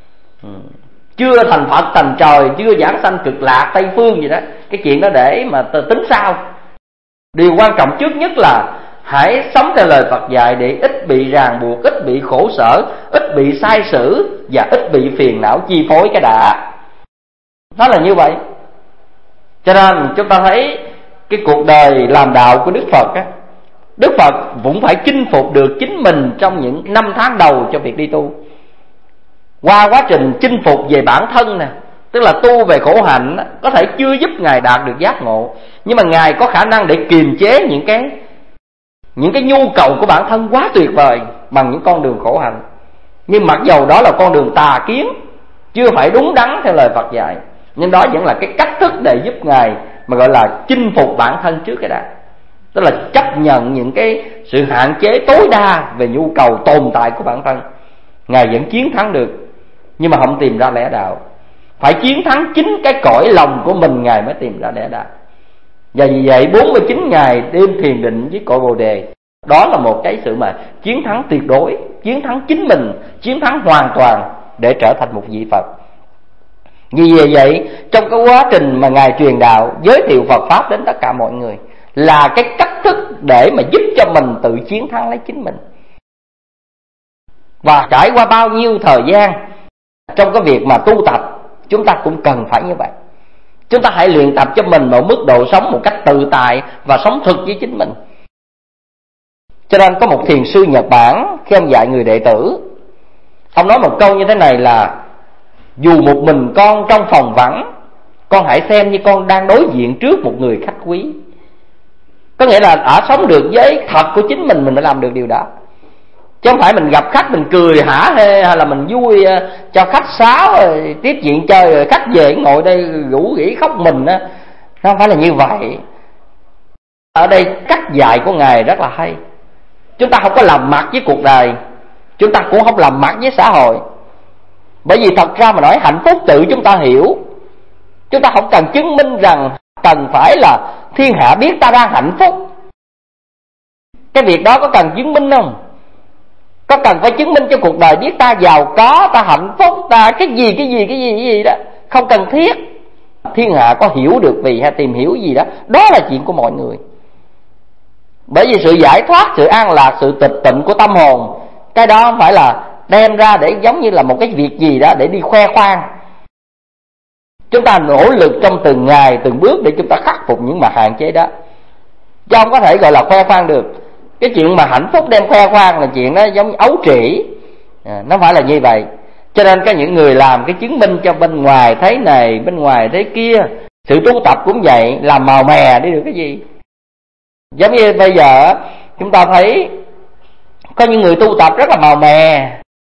Chưa thành Phật thành trời, chưa giảng sanh cực lạc Tây phương gì đó, cái chuyện đó để mà tính sao. Điều quan trọng trước nhất là hãy sống theo lời Phật dạy để ít bị ràng buộc, ít bị khổ sở, ít bị sai sử và ít bị phiền não chi phối cái đã. Nó là như vậy. Cho nên chúng ta thấy cái cuộc đời làm đạo của Đức Phật á, Đức Phật cũng phải chinh phục được chính mình trong những năm tháng đầu cho việc đi tu. Qua quá trình chinh phục về bản thân nè, tức là tu về khổ hạnh, có thể chưa giúp Ngài đạt được giác ngộ, nhưng mà Ngài có khả năng để kiềm chế những cái nhu cầu của bản thân quá tuyệt vời bằng những con đường khổ hạnh. Nhưng mặc dầu đó là con đường tà kiến, chưa phải đúng đắn theo lời Phật dạy, nhưng đó vẫn là cái cách thức để giúp Ngài mà gọi là chinh phục bản thân trước cái đã. Tức là chấp nhận những cái sự hạn chế tối đa về nhu cầu tồn tại của bản thân. Ngài vẫn chiến thắng được, nhưng mà không tìm ra lẽ đạo. Phải chiến thắng chính cái cõi lòng của mình, Ngài mới tìm ra lẽ đạo. Và vì vậy 49 ngày đêm thiền định với cội Bồ Đề, đó là một cái sự mà chiến thắng tuyệt đối, chiến thắng chính mình, chiến thắng hoàn toàn để trở thành một vị Phật. Vì vậy trong cái quá trình mà Ngài truyền đạo, giới thiệu Phật Pháp đến tất cả mọi người, là cái cách thức để mà giúp cho mình tự chiến thắng lấy chính mình. Và trải qua bao nhiêu thời gian trong cái việc mà tu tập, chúng ta cũng cần phải như vậy. Chúng ta hãy luyện tập cho mình một mức độ sống một cách tự tại và sống thực với chính mình. Cho nên có một thiền sư Nhật Bản, khi ông dạy người đệ tử, ông nói một câu như thế này là: dù một mình con trong phòng vắng, con hãy xem như con đang đối diện trước một người khách quý. Có nghĩa là ở sống được với thật của chính mình phải làm được điều đó. Chứ không phải mình gặp khách mình cười hả hê, hay là mình vui cho khách sáo rồi tiếp chuyện chơi, rồi khách về ngồi đây rủ rỉ khóc mình á. Nó không phải là như vậy. Ở đây cách dạy của Ngài rất là hay. Chúng ta không có làm mặt với cuộc đời, chúng ta cũng không làm mặt với xã hội. Bởi vì thật ra mà nói, hạnh phúc tự chúng ta hiểu. Chúng ta không cần chứng minh rằng cần phải là thiên hạ biết ta đang hạnh phúc. Cái việc đó có cần chứng minh không? Có cần phải chứng minh cho cuộc đời biết ta giàu có, ta hạnh phúc, ta cái gì đó. Không cần thiết. Thiên hạ có hiểu được vì hay tìm hiểu gì đó, đó là chuyện của mọi người. Bởi vì sự giải thoát, sự an lạc, sự tịch tịnh của tâm hồn, cái đó không phải là đem ra để giống như là một cái việc gì đó để đi khoe khoang. Chúng ta nỗ lực trong từng ngày, từng bước để chúng ta khắc phục những mặt hạn chế đó, chứ không có thể gọi là khoe khoang được. Cái chuyện mà hạnh phúc đem khoe khoang là chuyện đó giống như ấu trĩ, nó phải là như vậy. Cho nên có những người làm cái chứng minh cho bên ngoài thế này, bên ngoài thế kia. Sự tu tập cũng vậy, làm màu mè đi được cái gì. Giống như bây giờ chúng ta thấy có những người tu tập rất là màu mè,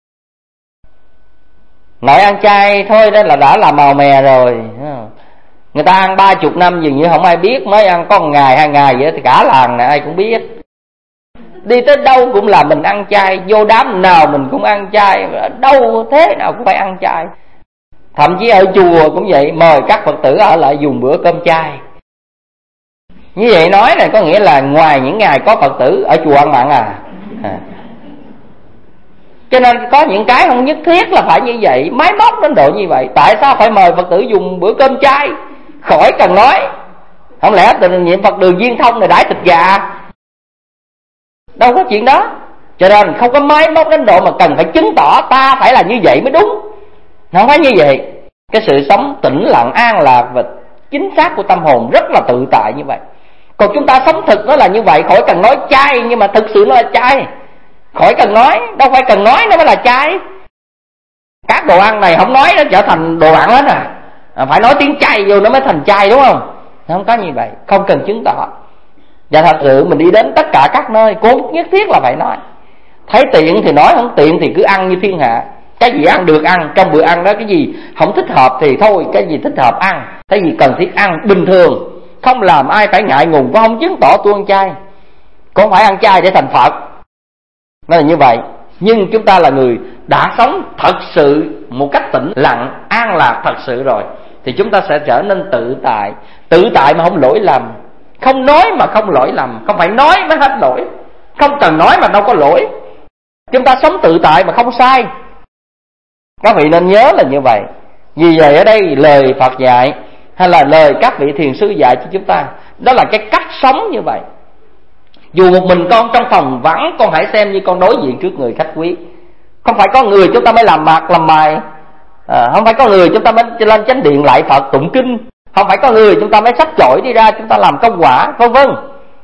nội ăn chay thôi đó là đã là màu mè rồi. Người ta ăn 30 năm dường như không ai biết, mới ăn có 1 ngày 2 ngày vậy thì cả làng này ai cũng biết. Đi tới đâu cũng là mình ăn chay, vô đám nào mình cũng ăn chay, đâu thế nào cũng phải ăn chay. Thậm chí ở chùa cũng vậy, mời các Phật tử ở lại dùng bữa cơm chay. Như vậy nói này có nghĩa là ngoài những ngày có Phật tử ở chùa ăn mặn Cho nên có những cái không nhất thiết là phải như vậy, máy móc đến độ như vậy. Tại sao phải mời Phật tử dùng bữa cơm chay? Khỏi cần nói. Không lẽ từ niệm Phật đường Viên Thông này đãi thịt gà? Đâu có chuyện đó. Cho nên không có máy móc đến độ mà cần phải chứng tỏ ta phải là như vậy mới đúng. Không phải như vậy. Cái sự sống tĩnh lặng, an lạc và chính xác của tâm hồn rất là tự tại như vậy. Còn chúng ta sống thực nó là như vậy, khỏi cần nói chay, nhưng mà thực sự nó là chay. Khỏi cần nói, đâu phải cần nói nó mới là chay. Các đồ ăn này không nói nó trở thành đồ ăn hết phải nói tiếng chay vô nó mới thành chay, đúng không? Không có như vậy, không cần chứng tỏ. Và thật sự mình đi đến tất cả các nơi cũng nhất thiết là phải nói. Thấy tiện thì nói, không tiện thì cứ ăn như thiên hạ. Cái gì ăn được ăn, trong bữa ăn đó cái gì không thích hợp thì thôi, cái gì thích hợp ăn, cái gì cần thiết ăn bình thường, không làm ai phải ngại ngùng, có không chứng tỏ tôi ăn chay. Có phải ăn chay để thành Phật, nó là như vậy. Nhưng chúng ta là người đã sống thật sự một cách tĩnh lặng, an lạc thật sự rồi, thì chúng ta sẽ trở nên tự tại. Tự tại mà không lỗi lầm, không nói mà không lỗi lầm. Không phải nói mới hết lỗi, không cần nói mà đâu có lỗi. Chúng ta sống tự tại mà không sai. Các vị nên nhớ là như vậy. Vì vậy ở đây lời Phật dạy, hay là lời các vị thiền sư dạy cho chúng ta, đó là cái cách sống như vậy. Dù một mình con trong phòng vắng, con hãy xem như con đối diện trước người khách quý. Không phải có người chúng ta mới làm mặt làm mày, không phải có người chúng ta mới lên chánh điện lại Phật tụng kinh, không phải có người chúng ta mới xách chổi đi ra chúng ta làm công quả, vân vân.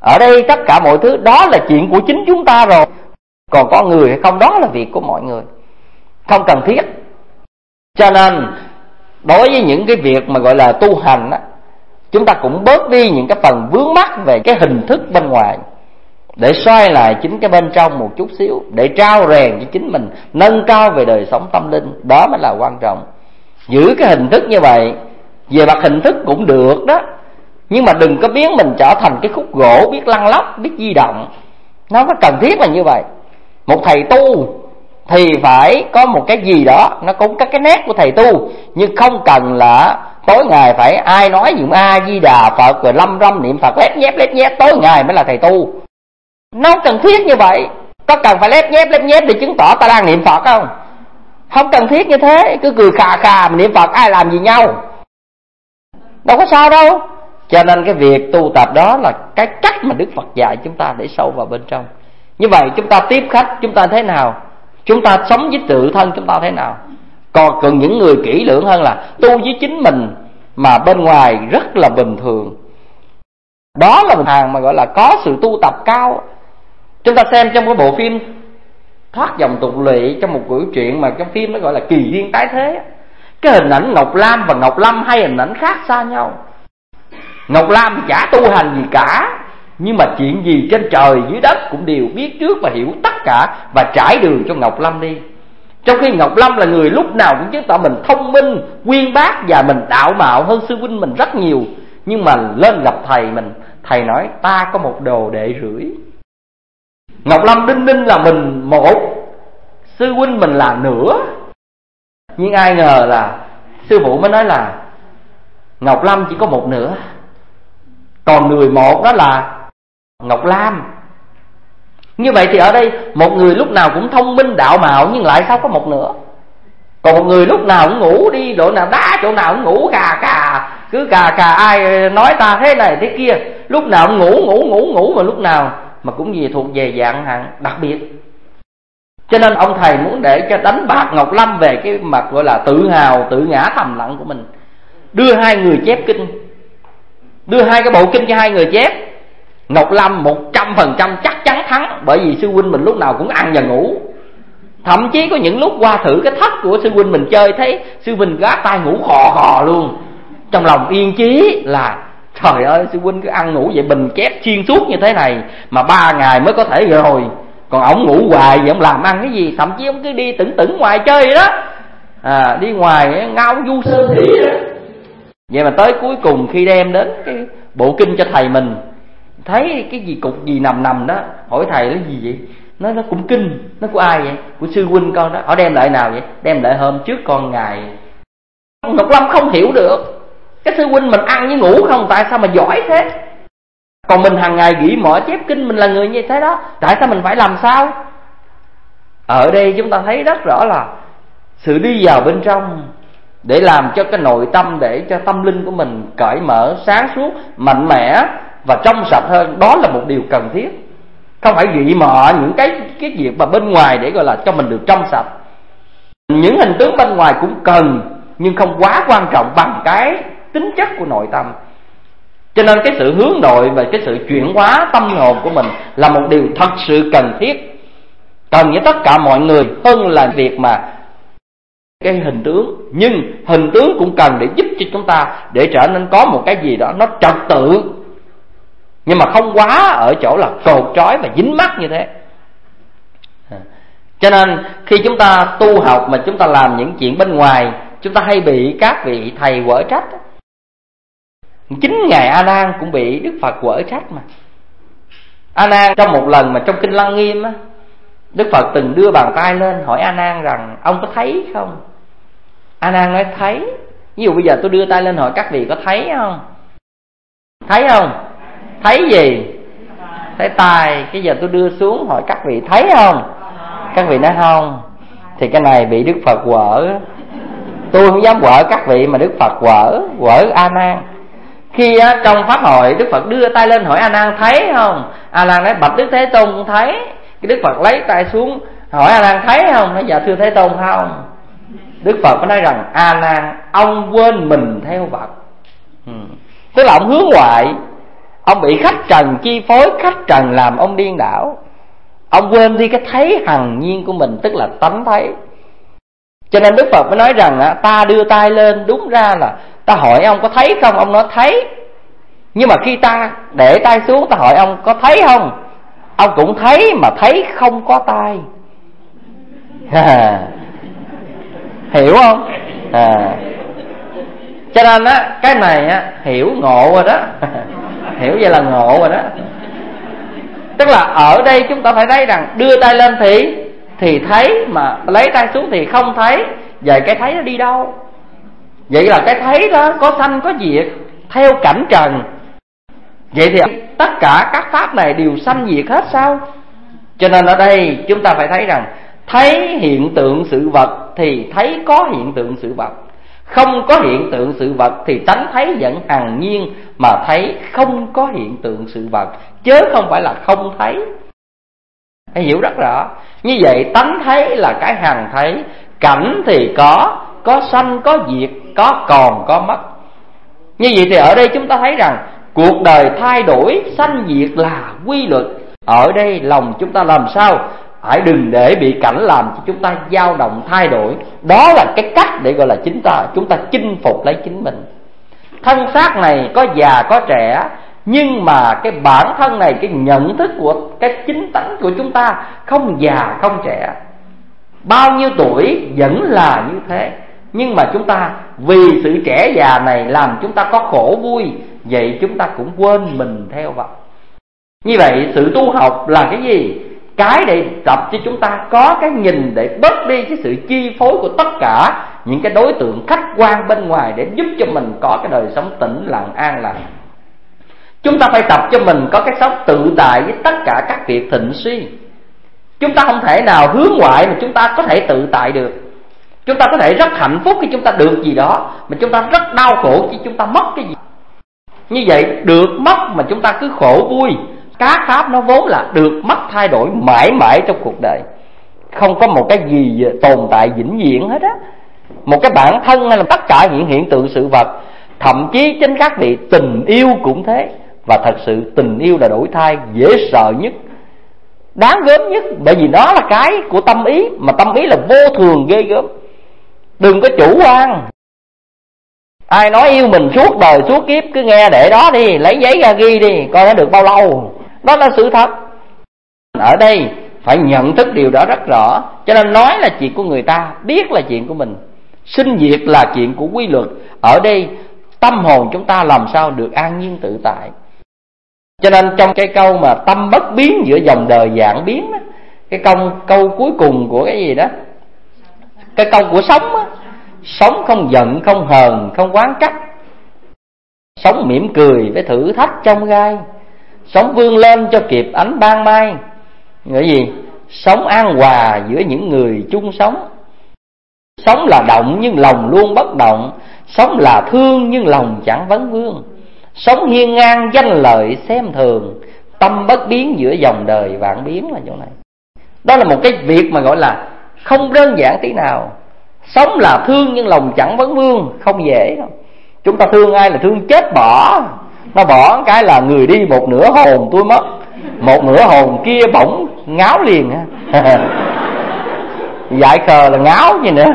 Ở đây tất cả mọi thứ đó là chuyện của chính chúng ta rồi. Còn con người hay không đó là việc của mọi người, không cần thiết. Cho nên đối với những cái việc mà gọi là tu hành á, chúng ta cũng bớt đi những cái phần vướng mắc về cái hình thức bên ngoài, để xoay lại chính cái bên trong một chút xíu, để trao rèn cho chính mình, nâng cao về đời sống tâm linh. Đó mới là quan trọng. Giữ cái hình thức như vậy, về mặt hình thức cũng được đó, nhưng mà đừng có biến mình trở thành cái khúc gỗ biết lăn lóc, biết di động. Nó có cần thiết là như vậy. Một thầy tu thì phải có một cái gì đó, nó cũng có cái nét của thầy tu, nhưng không cần là tối ngày phải ai nói gì A Di Đà Phật rồi lâm râm niệm Phật lép nhép tối ngày mới là thầy tu. Nó cần thiết như vậy. Có cần phải lép nhép để chứng tỏ ta đang niệm Phật không? Không cần thiết như thế. Cứ cười khà khà mà niệm Phật ai làm gì nhau, đâu có sao đâu. Cho nên cái việc tu tập đó là cái cách mà Đức Phật dạy chúng ta để sâu vào bên trong. Như vậy chúng ta tiếp khách chúng ta thế nào, chúng ta sống với tự thân chúng ta thế nào. Còn cần những người kỹ lưỡng hơn là tu với chính mình mà bên ngoài rất là bình thường. Đó là một hàng mà gọi là có sự tu tập cao. Chúng ta xem trong cái bộ phim Thoát Dòng Tục Lụy, trong một câu chuyện mà trong phim nó gọi là Kỳ Duyên Tái Thế, cái hình ảnh Ngọc Lam và Ngọc Lâm hai hình ảnh khác xa nhau. Ngọc Lam thì chả tu hành gì cả, nhưng mà chuyện gì trên trời dưới đất cũng đều biết trước và hiểu tất cả, và trải đường cho Ngọc Lâm đi. Trong khi Ngọc Lâm là người lúc nào cũng chứng tỏ mình thông minh, uyên bác và mình đạo mạo hơn sư huynh mình rất nhiều. Nhưng mà lên gặp thầy mình, thầy nói ta có một đồ đệ rưỡi. Ngọc Lâm đinh là mình một, sư huynh mình là nửa. Nhưng ai ngờ là sư phụ mới nói là Ngọc Lâm chỉ có một nửa, còn người một đó là Ngọc Lam. Như vậy thì ở đây một người lúc nào cũng thông minh đạo mạo, nhưng lại sao có một nửa. Còn một người lúc nào cũng ngủ, đi chỗ nào đá chỗ nào cũng ngủ cà, cứ cà ai nói ta thế này thế kia, lúc nào cũng ngủ mà lúc nào mà cũng gì thuộc về dạng hạng đặc biệt. Cho nên ông thầy muốn để cho đánh bạc Ngọc Lâm về cái mặt gọi là tự hào, tự ngã thầm lặng của mình, đưa hai người chép kinh, đưa hai cái bộ kinh cho hai người chép. Ngọc Lâm 100% chắc chắn thắng, bởi vì sư huynh mình lúc nào cũng ăn và ngủ. Thậm chí có những lúc qua thử cái thất của sư huynh mình chơi, thấy sư huynh gác tay ngủ khò luôn. Trong lòng yên chí là trời ơi, sư huynh cứ ăn ngủ vậy, bình chép xuyên suốt như thế này mà 3 ngày mới có thể rồi. Còn ổng ngủ hoài vậy, ổng làm ăn cái gì? Thậm chí ổng cứ đi tửng ngoài chơi vậy đó, đi ngoài ngao du sơn thủy đó. Vậy mà tới cuối cùng khi đem đến cái bộ kinh cho thầy mình, thấy cái gì cục gì nằm đó, hỏi thầy nó gì vậy? Nó cũng kinh. Nó của ai vậy? Của sư huynh con đó. Họ đem lại nào vậy? Đem lại hôm trước con ngày. Ngọc Lâm không hiểu được, cái sư huynh mình ăn với ngủ không, tại sao mà giỏi thế? Còn mình hàng ngày ghi mỏ chép kinh, mình là người như thế đó, tại sao mình phải làm sao? Ở đây chúng ta thấy rất rõ là sự đi vào bên trong để làm cho cái nội tâm, để cho tâm linh của mình cởi mở, sáng suốt, mạnh mẽ và trong sạch hơn. Đó là một điều cần thiết. Không phải ghi mọ những cái việc mà bên ngoài để gọi là cho mình được trong sạch. Những hình tướng bên ngoài cũng cần, nhưng không quá quan trọng bằng cái tính chất của nội tâm. Cho nên cái sự hướng nội và cái sự chuyển hóa tâm hồn của mình là một điều thật sự cần thiết, cần với tất cả mọi người, hơn là việc mà cái hình tướng. Nhưng hình tướng cũng cần để giúp cho chúng ta để trở nên có một cái gì đó nó trật tự, nhưng mà không quá ở chỗ là cột trói và dính mắc như thế. Cho nên khi chúng ta tu học mà chúng ta làm những chuyện bên ngoài, chúng ta hay bị các vị thầy quở trách. Chính Ngài A Nan cũng bị Đức Phật quở trách mà. A Nan trong một lần mà trong kinh Lăng Nghiêm á, Đức Phật từng đưa bàn tay lên hỏi A Nan rằng ông có thấy không? A Nan nói thấy. Ví dụ bây giờ tôi đưa tay lên hỏi các vị có thấy không? Thấy không? Thấy gì? Thấy tai. Cái giờ tôi đưa xuống hỏi các vị thấy không? Các vị nói không. Thì cái này bị Đức Phật quở. Tôi không dám quở các vị mà Đức Phật quở A Nan. Khi trong pháp hội Đức Phật đưa tay lên hỏi A Nan thấy không? A Nan nói bạch Đức Thế Tôn cũng thấy. Cái Đức Phật lấy tay xuống hỏi A Nan thấy không? Nói dạ thưa Thế Tôn không. Đức Phật có nói rằng A Nan, ông quên mình theo Phật. Tức là ông hướng ngoại, Ông bị khách trần chi phối, khách trần làm ông điên đảo. Ông quên đi cái thấy hằng nhiên của mình, tức là tánh thấy. Cho nên Đức Phật mới nói rằng ta đưa tay lên, đúng ra là ta hỏi ông có thấy không, ông nói thấy. Nhưng mà khi ta để tay xuống, ta hỏi ông có thấy không, ông cũng thấy mà thấy không có tay. Hiểu không? Cho nên cái này hiểu ngộ rồi đó. Hiểu vậy là ngộ rồi đó. Tức là ở đây chúng ta phải thấy rằng đưa tay lên thì thấy, mà lấy tay xuống thì không thấy. Vậy cái thấy nó đi đâu? Vậy là cái thấy đó có sanh có diệt theo cảnh trần. Vậy thì tất cả các pháp này đều sanh diệt hết sao? Cho nên ở đây chúng ta phải thấy rằng thấy hiện tượng sự vật thì thấy có hiện tượng sự vật, không có hiện tượng sự vật thì tánh thấy vẫn hằng nhiên mà thấy không có hiện tượng sự vật, chứ không phải là không thấy. Hãy hiểu rất rõ. Như vậy tánh thấy là cái hằng thấy. Cảnh thì có sanh có diệt, có còn có mất. Như vậy thì ở đây chúng ta thấy rằng cuộc đời thay đổi sanh diệt là quy luật. Ở đây lòng chúng ta làm sao phải đừng để bị cảnh làm cho chúng ta dao động thay đổi. Đó là cái cách để gọi là chúng ta chinh phục lấy chính mình. Thân xác này có già có trẻ, nhưng mà cái bản thân này, cái nhận thức của cái chính tánh của chúng ta không già không trẻ. Bao nhiêu tuổi vẫn là như thế. Nhưng mà chúng ta vì sự trẻ già này làm chúng ta có khổ vui, vậy chúng ta cũng quên mình theo vậy. Như vậy sự tu học là cái gì? Cái để tập cho chúng ta có cái nhìn để bớt đi cái sự chi phối của tất cả những cái đối tượng khách quan bên ngoài, để giúp cho mình có cái đời sống tĩnh lặng an lành. Chúng ta phải tập cho mình có cái sống tự tại với tất cả các việc thịnh suy. Chúng ta không thể nào hướng ngoại mà chúng ta có thể tự tại được. Chúng ta có thể rất hạnh phúc khi chúng ta được gì đó, mà chúng ta rất đau khổ khi chúng ta mất cái gì. Như vậy được mất mà chúng ta cứ khổ vui. Các pháp nó vốn là được mất thay đổi mãi mãi trong cuộc đời. Không có một cái gì tồn tại vĩnh viễn hết á. Một cái bản thân hay là tất cả những hiện tượng sự vật, thậm chí chính các vị tình yêu cũng thế. Và thật sự tình yêu là đổi thay dễ sợ nhất, đáng gớm nhất. Bởi vì nó là cái của tâm ý, mà tâm ý là vô thường ghê gớm. Đừng có chủ quan. Ai nói yêu mình suốt đời suốt kiếp, cứ nghe để đó đi, lấy giấy ra ghi đi, coi nó được bao lâu. Đó là sự thật. Ở đây phải nhận thức điều đó rất rõ. Cho nên nói là chuyện của người ta, biết là chuyện của mình. Sinh diệt là chuyện của quy luật. Ở đây tâm hồn chúng ta làm sao được an nhiên tự tại. Cho nên trong cái câu mà tâm bất biến giữa dòng đời vạn biến đó, cái câu cuối cùng của cái gì đó, cái câu của sống đó, sống không giận, không hờn, không oán trách, sống mỉm cười với thử thách trong gai, sống vươn lên cho kịp ánh ban mai. Nghĩa gì? Sống an hòa giữa những người chung sống. Sống là động nhưng lòng luôn bất động. Sống là thương nhưng lòng chẳng vấn vương. Sống hiên ngang danh lợi xem thường. Tâm bất biến giữa dòng đời vạn biến là chỗ này. Đó là một cái việc mà gọi là không đơn giản tí nào. Sống là thương nhưng lòng chẳng vấn vương, không dễ đâu. Chúng ta thương ai là thương chết bỏ. Nó bỏ cái là người đi một nửa hồn tôi mất, một nửa hồn kia bỗng ngáo liền. Dại khờ là ngáo gì nữa.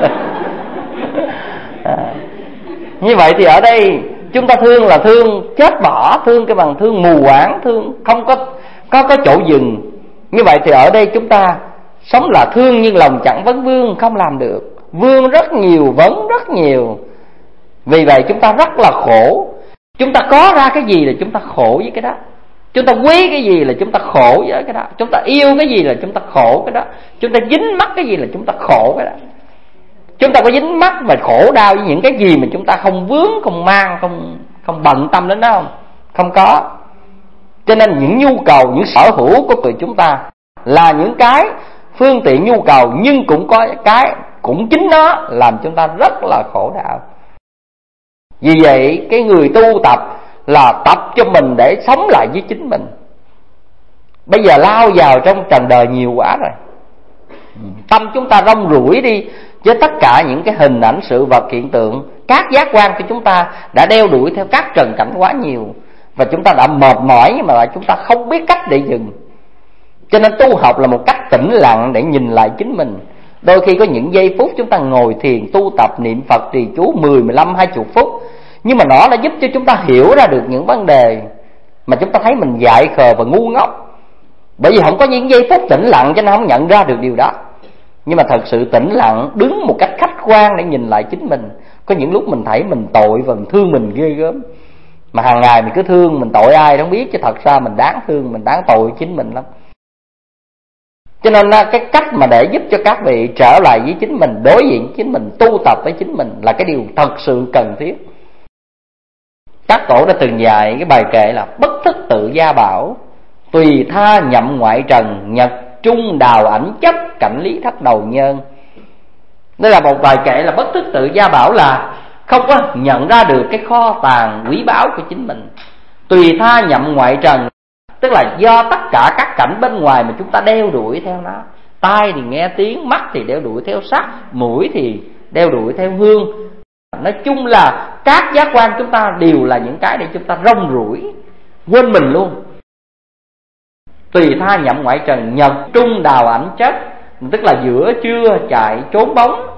Như vậy thì ở đây chúng ta thương là thương chết bỏ, thương cái bằng thương mù quáng, thương không có chỗ dừng. Như vậy thì ở đây chúng ta sống là thương nhưng lòng chẳng vấn vương, không làm được. Vương rất nhiều, vấn rất nhiều. Vì vậy chúng ta rất là khổ. Chúng ta có ra cái gì là chúng ta khổ với cái đó. Chúng ta quý cái gì là chúng ta khổ với cái đó. Chúng ta yêu cái gì là chúng ta khổ cái đó. Chúng ta dính mắc cái gì là chúng ta khổ cái đó. Chúng ta có dính mắc và khổ đau với những cái gì mà chúng ta không vướng, không mang, không bận tâm đến đó không? Không có. Cho nên những nhu cầu, những sở hữu của người chúng ta là những cái phương tiện nhu cầu, nhưng cũng có cái, cũng chính nó làm chúng ta rất là khổ đạo. Vì vậy cái người tu tập là tập cho mình để sống lại với chính mình. Bây giờ lao vào trong trần đời nhiều quá rồi. Tâm chúng ta rong ruổi đi với tất cả những cái hình ảnh sự vật hiện tượng. Các giác quan của chúng ta đã đeo đuổi theo các trần cảnh quá nhiều. và chúng ta đã mệt mỏi, nhưng mà chúng ta không biết cách để dừng. Cho nên tu học là một cách tĩnh lặng để nhìn lại chính mình. Đôi khi có những giây phút chúng ta ngồi thiền tu tập niệm Phật trì chú 10, 15, 20 phút, nhưng mà nó đã giúp cho chúng ta hiểu ra được những vấn đề mà chúng ta thấy mình dại khờ và ngu ngốc. Bởi vì không có những giây phút tĩnh lặng cho nên không nhận ra được điều đó. Nhưng mà thật sự tĩnh lặng, đứng một cách khách quan để nhìn lại chính mình. Có những lúc mình thấy mình tội và mình thương mình ghê gớm, mà hàng ngày mình cứ thương mình tội ai không biết, chứ thật ra mình đáng thương, mình đáng tội chính mình lắm. Cho nên cái cách mà để giúp cho các vị trở lại với chính mình, đối diện với chính mình, tu tập với chính mình là cái điều thật sự cần thiết. Các tổ đã từng dạy cái bài kệ là bất thức tự gia bảo, tùy tha nhậm ngoại trần, nhật trung đào ảnh chấp, cảnh lý thất đầu nhân. Đây là một bài kệ là bất thức tự gia bảo là không có nhận ra được cái kho tàng quý báu của chính mình. Tùy tha nhậm ngoại trần, tức là do tất cả các cảnh bên ngoài mà chúng ta đeo đuổi theo nó. Tai thì nghe tiếng, mắt thì đeo đuổi theo sắc, mũi thì đeo đuổi theo hương. Nói chung là các giác quan chúng ta đều là những cái để chúng ta rong ruổi, quên mình luôn. Tùy tha nhậm ngoại trần, nhật trung đào ảnh chất, tức là giữa trưa chạy trốn bóng.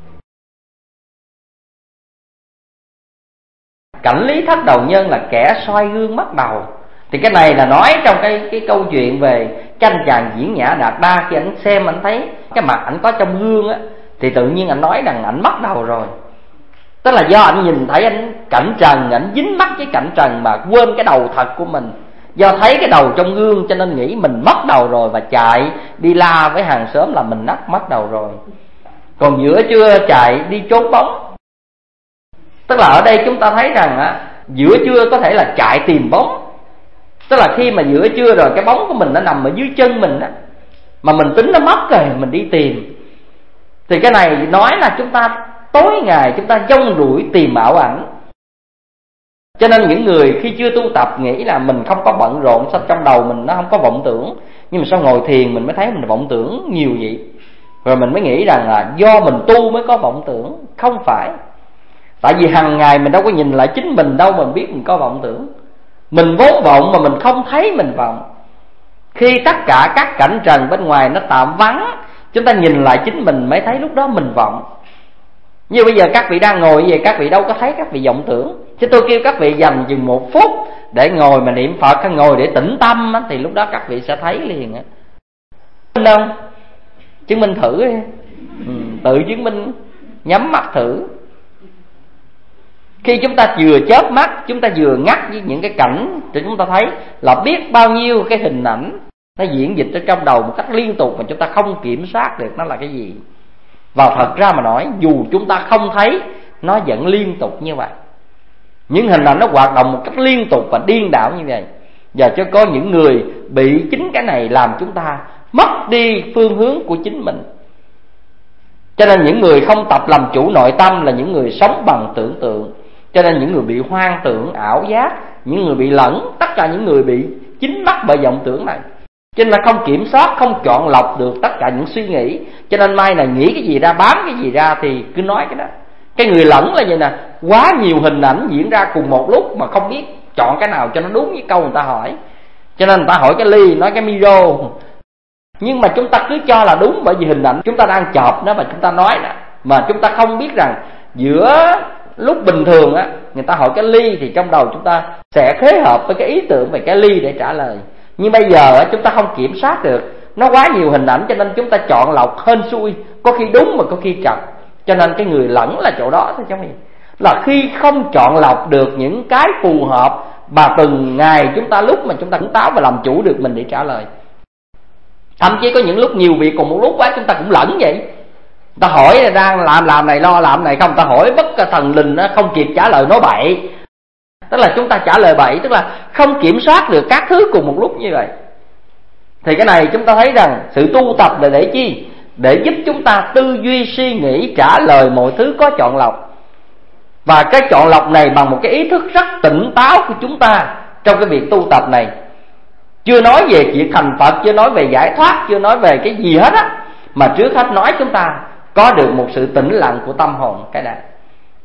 Cảnh lý thất đầu nhân là kẻ soi gương mất đầu. Thì cái này là nói trong cái câu chuyện về tranh chàng diễn Nhã Đạt Đa. Khi anh xem anh thấy cái mặt anh có trong gương á, thì tự nhiên anh nói rằng anh mất đầu rồi. Tức là do anh nhìn thấy anh cảnh trần, anh dính mắc với cảnh trần mà quên cái đầu thật của mình. Do thấy cái đầu trong gương cho nên nghĩ mình mất đầu rồi, và chạy đi la với hàng xóm là mình mất đầu rồi. Còn giữa trưa chạy đi trốn bóng, tức là ở đây chúng ta thấy rằng á, giữa trưa có thể là chạy tìm bóng. Tức là khi mà giữa trưa rồi cái bóng của mình nó nằm ở dưới chân mình á, mà mình tính nó mất rồi mình đi tìm. Thì cái này nói là chúng ta tối ngày chúng ta dông đuổi tìm ảo ảnh. Cho nên những người khi chưa tu tập nghĩ là mình không có bận rộn, sao trong đầu mình nó không có vọng tưởng. Nhưng mà sau ngồi thiền mình mới thấy mình vọng tưởng nhiều vậy. Rồi mình mới nghĩ rằng là do mình tu mới có vọng tưởng. Không phải. Tại vì hàng ngày mình đâu có nhìn lại chính mình đâu mà mình biết mình có vọng tưởng. Mình vốn vọng mà mình không thấy mình vọng. Khi tất cả các cảnh trần bên ngoài nó tạm vắng, chúng ta nhìn lại chính mình mới thấy lúc đó mình vọng. Như bây giờ các vị đang ngồi vậy, các vị đâu có thấy các vị vọng tưởng. Chứ tôi kêu các vị dành chừng 1 phút để ngồi mà niệm Phật, hay ngồi để tĩnh tâm á, thì lúc đó các vị sẽ thấy liền á. Không? Chứng minh thử đi. Tự chứng minh, nhắm mắt thử. Khi chúng ta vừa chớp mắt, chúng ta vừa ngắt với những cái cảnh thì chúng ta thấy là biết bao nhiêu cái hình ảnh nó diễn dịch ở trong đầu một cách liên tục mà chúng ta không kiểm soát được nó là cái gì. Và thật ra mà nói, dù chúng ta không thấy, nó vẫn liên tục như vậy. Những hình ảnh nó hoạt động một cách liên tục và điên đảo như vậy. Và cho có những người bị chính cái này làm chúng ta mất đi phương hướng của chính mình. Cho nên những người không tập làm chủ nội tâm là những người sống bằng tưởng tượng. Cho nên những người bị hoang tưởng, ảo giác, những người bị lẫn, tất cả những người bị chính mắc bởi vọng tưởng này. Cho nên là không kiểm soát, không chọn lọc được tất cả những suy nghĩ. Cho nên mai này nghĩ cái gì ra, bám cái gì ra thì cứ nói cái đó. Cái người lẫn là vậy nè, quá nhiều hình ảnh diễn ra cùng một lúc mà không biết chọn cái nào cho nó đúng với câu người ta hỏi. Cho nên người ta hỏi cái ly, nói cái micro. Nhưng mà chúng ta cứ cho là đúng, bởi vì hình ảnh chúng ta đang chộp nó và chúng ta nói đó. Mà chúng ta không biết rằng giữa lúc bình thường á, người ta hỏi cái ly thì trong đầu chúng ta sẽ phối hợp với cái ý tưởng về cái ly để trả lời. Nhưng bây giờ chúng ta không kiểm soát được, nó quá nhiều hình ảnh cho nên chúng ta chọn lọc hên xui, có khi đúng mà có khi trật. Cho nên cái người lẫn là chỗ đó thôi, trong này là khi không chọn lọc được những cái phù hợp mà từng ngày chúng ta lúc mà chúng ta tỉnh táo và làm chủ được mình để trả lời. Thậm chí có những lúc nhiều việc cùng một lúc quá chúng ta cũng lẫn vậy. Người ta hỏi là đang làm này lo làm này không, người ta hỏi bất cả thần linh không kịp trả lời nói bậy. Tức là chúng ta trả lời bậy, tức là không kiểm soát được các thứ cùng một lúc như vậy. Thì cái này chúng ta thấy rằng sự tu tập là để chi? Để giúp chúng ta tư duy suy nghĩ, trả lời mọi thứ có chọn lọc. Và cái chọn lọc này bằng một cái ý thức rất tỉnh táo của chúng ta trong cái việc tu tập này. Chưa nói về chuyện thành Phật, chưa nói về giải thoát, chưa nói về cái gì hết á, mà trước hết nói chúng ta có được một sự tĩnh lặng của tâm hồn. Cái này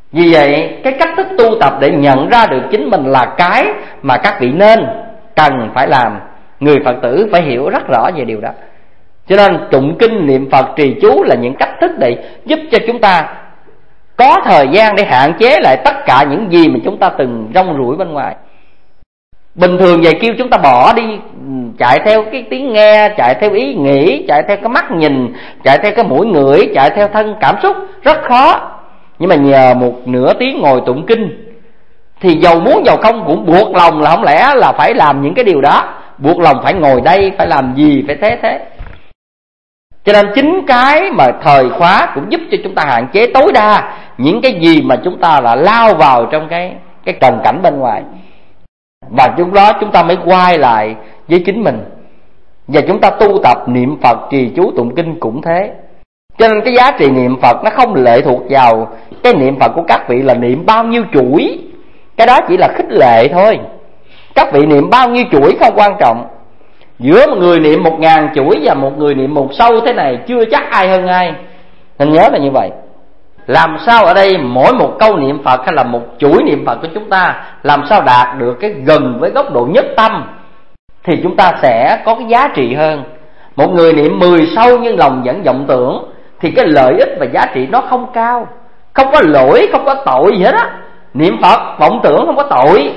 Vì vậy cái cách thức tu tập để nhận ra được chính mình là cái mà các vị cần phải làm. Người Phật tử phải hiểu rất rõ về điều đó. Cho nên tụng kinh, niệm Phật, trì chú là những cách thức để giúp cho chúng ta có thời gian để hạn chế lại tất cả những gì mà chúng ta từng rong ruổi bên ngoài. Bình thường vậy kêu chúng ta bỏ đi, chạy theo cái tiếng nghe, chạy theo ý nghĩ, chạy theo cái mắt nhìn, chạy theo cái mũi ngửi, chạy theo thân cảm xúc rất khó. Nhưng mà nhờ một nửa tiếng ngồi tụng kinh thì dầu muốn dầu không cũng buộc lòng là không lẽ là phải làm những cái điều đó, buộc lòng phải ngồi đây, phải làm gì, phải thế. Cho nên chính cái mà thời khóa cũng giúp cho chúng ta hạn chế tối đa những cái gì mà chúng ta là lao vào trong cái trần cảnh bên ngoài. Và lúc đó chúng ta mới quay lại với chính mình. Và chúng ta tu tập niệm Phật, trì chú, tụng kinh cũng thế. Cho nên cái giá trị niệm Phật nó không lệ thuộc vào cái niệm Phật của các vị là niệm bao nhiêu chuỗi. Cái đó chỉ là khích lệ thôi. Các vị niệm bao nhiêu chuỗi không quan trọng. Giữa một người niệm 1000 chuỗi và một người niệm một sâu thế này chưa chắc ai hơn ai. Nên nhớ là như vậy. Làm sao ở đây mỗi một câu niệm Phật hay là một chuỗi niệm Phật của chúng ta làm sao đạt được cái gần với góc độ nhất tâm thì chúng ta sẽ có cái giá trị hơn. Một người niệm 10 sâu nhưng lòng vẫn vọng tưởng thì cái lợi ích và giá trị nó không cao, không có lỗi, không có tội gì hết á. Niệm Phật vọng tưởng không có tội.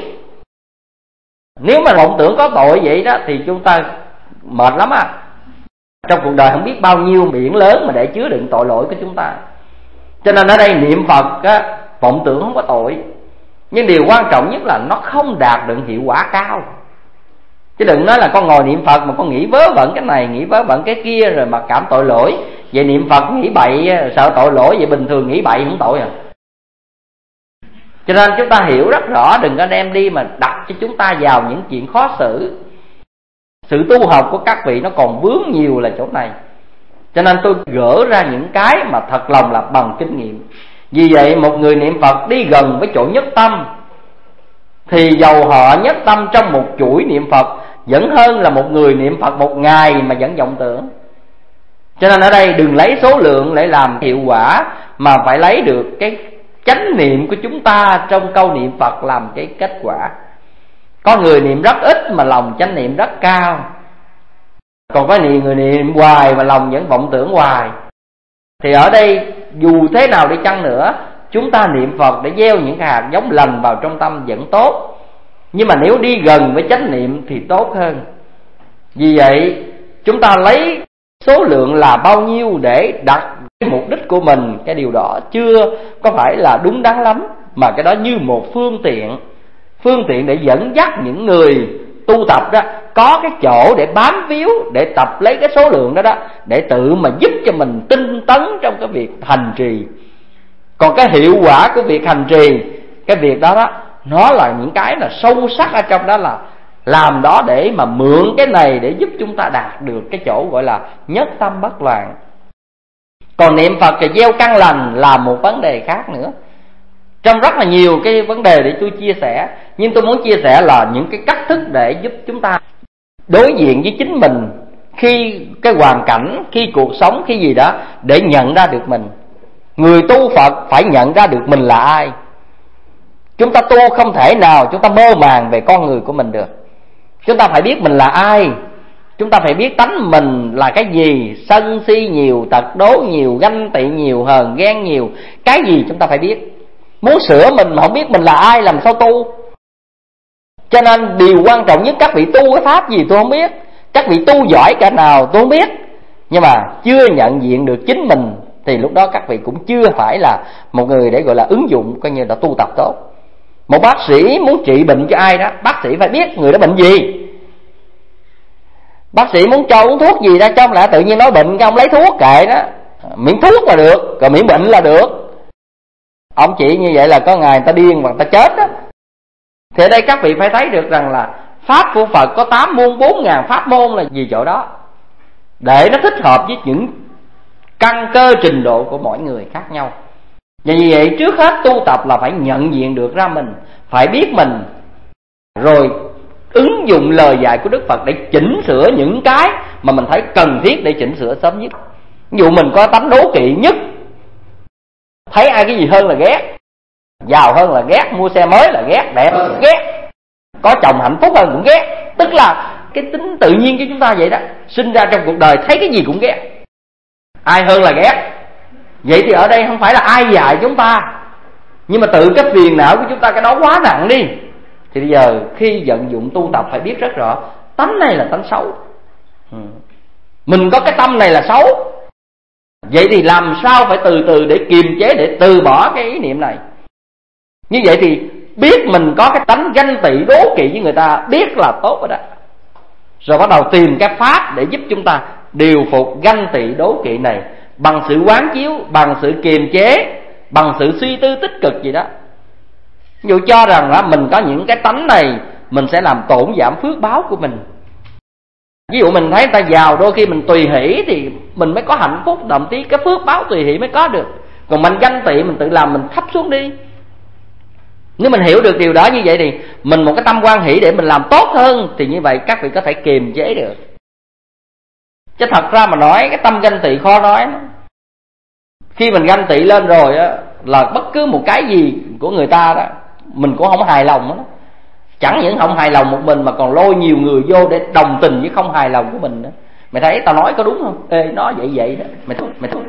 Nếu mà vọng tưởng có tội vậy đó thì chúng ta mệt lắm á. Trong cuộc đời không biết bao nhiêu biển lớn mà để chứa đựng tội lỗi của chúng ta. Cho nên ở đây niệm Phật á, vọng tưởng không có tội. Nhưng điều quan trọng nhất là nó không đạt được hiệu quả cao. Chứ đừng nói là con ngồi niệm Phật mà con nghĩ vớ vẩn cái này, nghĩ vớ vẩn cái kia rồi mà cảm tội lỗi. Vậy niệm Phật nghĩ bậy, sợ tội lỗi, vậy bình thường nghĩ bậy không tội à. Cho nên chúng ta hiểu rất rõ, đừng có đem đi mà đặt cho chúng ta vào những chuyện khó xử. Sự tu học của các vị nó còn vướng nhiều là chỗ này. Cho nên tôi gỡ ra những cái mà thật lòng là bằng kinh nghiệm. Vì vậy một người niệm Phật đi gần với chỗ nhất tâm thì dầu họ nhất tâm trong một chuỗi niệm Phật vẫn hơn là một người niệm Phật một ngày mà vẫn vọng tưởng. Cho nên ở đây đừng lấy số lượng để làm hiệu quả, mà phải lấy được cái chánh niệm của chúng ta trong câu niệm Phật làm cái kết quả. Có người niệm rất ít mà lòng chánh niệm rất cao, còn có người niệm hoài mà lòng vẫn vọng tưởng hoài. Thì ở đây dù thế nào đi chăng nữa, chúng ta niệm Phật để gieo những cái hạt giống lành vào trong tâm vẫn tốt. Nhưng mà nếu đi gần với chánh niệm thì tốt hơn. Vì vậy chúng ta lấy số lượng là bao nhiêu để đặt cái mục đích của mình, cái điều đó chưa có phải là đúng đắn lắm. Mà cái đó như một phương tiện để dẫn dắt những người tu tập đó có cái chỗ để bám víu, để tập lấy cái số lượng đó để tự mà giúp cho mình tinh tấn trong cái việc hành trì. Còn cái hiệu quả của việc hành trì, cái việc đó nó là những cái là sâu sắc ở trong đó, là làm đó để mà mượn cái này để giúp chúng ta đạt được cái chỗ gọi là nhất tâm bất loạn. Còn niệm Phật thì gieo căn lành là một vấn đề khác nữa. Trong rất là nhiều cái vấn đề để tôi chia sẻ, nhưng tôi muốn chia sẻ là những cái cách thức để giúp chúng ta đối diện với chính mình khi cái hoàn cảnh, khi cuộc sống, khi gì đó, để nhận ra được mình. Người tu Phật phải nhận ra được mình là ai. Chúng ta tu không thể nào chúng ta mơ màng về con người của mình được. Chúng ta phải biết mình là ai. Chúng ta phải biết tánh mình là cái gì. Sân si nhiều, tật đố nhiều, ganh tị nhiều, hờn ghen nhiều. Cái gì chúng ta phải biết. Muốn sửa mình mà không biết mình là ai làm sao tu. Cho nên điều quan trọng nhất, các vị tu cái pháp gì tôi không biết, các vị tu giỏi cả nào tôi không biết, nhưng mà chưa nhận diện được chính mình thì lúc đó các vị cũng chưa phải là một người để gọi là ứng dụng, coi như là tu tập tốt. Một bác sĩ muốn trị bệnh cho ai đó, bác sĩ phải biết người đó bệnh gì. Bác sĩ muốn cho uống thuốc gì đó, cho ông lại tự nhiên nói bệnh, cái ông lấy thuốc kệ đó, miễn thuốc là được, còn miễn bệnh là được. Ông chị như vậy là có ngày người ta điên hoặc người ta chết đó. Thì ở đây các vị phải thấy được rằng là pháp của Phật có 8 môn 4.000 pháp môn là vì chỗ đó, để nó thích hợp với những căn cơ trình độ của mỗi người khác nhau. Và vì vậy trước hết tu tập là phải nhận diện được ra mình, phải biết mình, rồi ứng dụng lời dạy của Đức Phật để chỉnh sửa những cái mà mình thấy cần thiết để chỉnh sửa sớm nhất. Ví dụ mình có tánh đố kỵ nhất, thấy ai cái gì hơn là ghét, Giàu hơn là ghét, mua xe mới là ghét, đẹp là ghét, có chồng hạnh phúc hơn cũng ghét. Tức là cái tính tự nhiên của chúng ta vậy đó. Sinh ra trong cuộc đời thấy cái gì cũng ghét, ai hơn là ghét. Vậy thì ở đây không phải là ai dạy chúng ta, nhưng mà tự cái phiền não của chúng ta cái đó quá nặng đi. Thì bây giờ khi vận dụng tu tập phải biết rất rõ tánh này là tánh xấu. Mình có cái tâm này là xấu. Vậy thì làm sao phải từ từ để kiềm chế, để từ bỏ cái ý niệm này. Như vậy thì biết mình có cái tánh ganh tị đố kỵ với người ta, biết là tốt rồi đó. Rồi bắt đầu tìm cái pháp để giúp chúng ta điều phục ganh tị đố kỵ này bằng sự quán chiếu, bằng sự kiềm chế, bằng sự suy tư tích cực gì đó. Ví dụ cho rằng là mình có những cái tánh này, mình sẽ làm tổn giảm phước báo của mình. Ví dụ mình thấy người ta giàu, đôi khi mình tùy hỷ thì mình mới có hạnh phúc, thậm chí cái phước báo tùy hỷ mới có được. Còn mình ganh tị, mình tự làm mình thấp xuống đi. Nếu mình hiểu được điều đó như vậy thì mình một cái tâm hoan hỷ để mình làm tốt hơn, thì như vậy các vị có thể kiềm chế được. Chứ thật ra mà nói cái tâm ganh tị khó nói. Khi mình ganh tị lên rồi á, là bất cứ một cái gì của người ta đó mình cũng không hài lòng đó. Chẳng những không hài lòng một mình mà còn lôi nhiều người vô để đồng tình với không hài lòng của mình đó. Mày thấy tao nói có đúng không? Ê, nó vậy vậy đó. Mày thúc.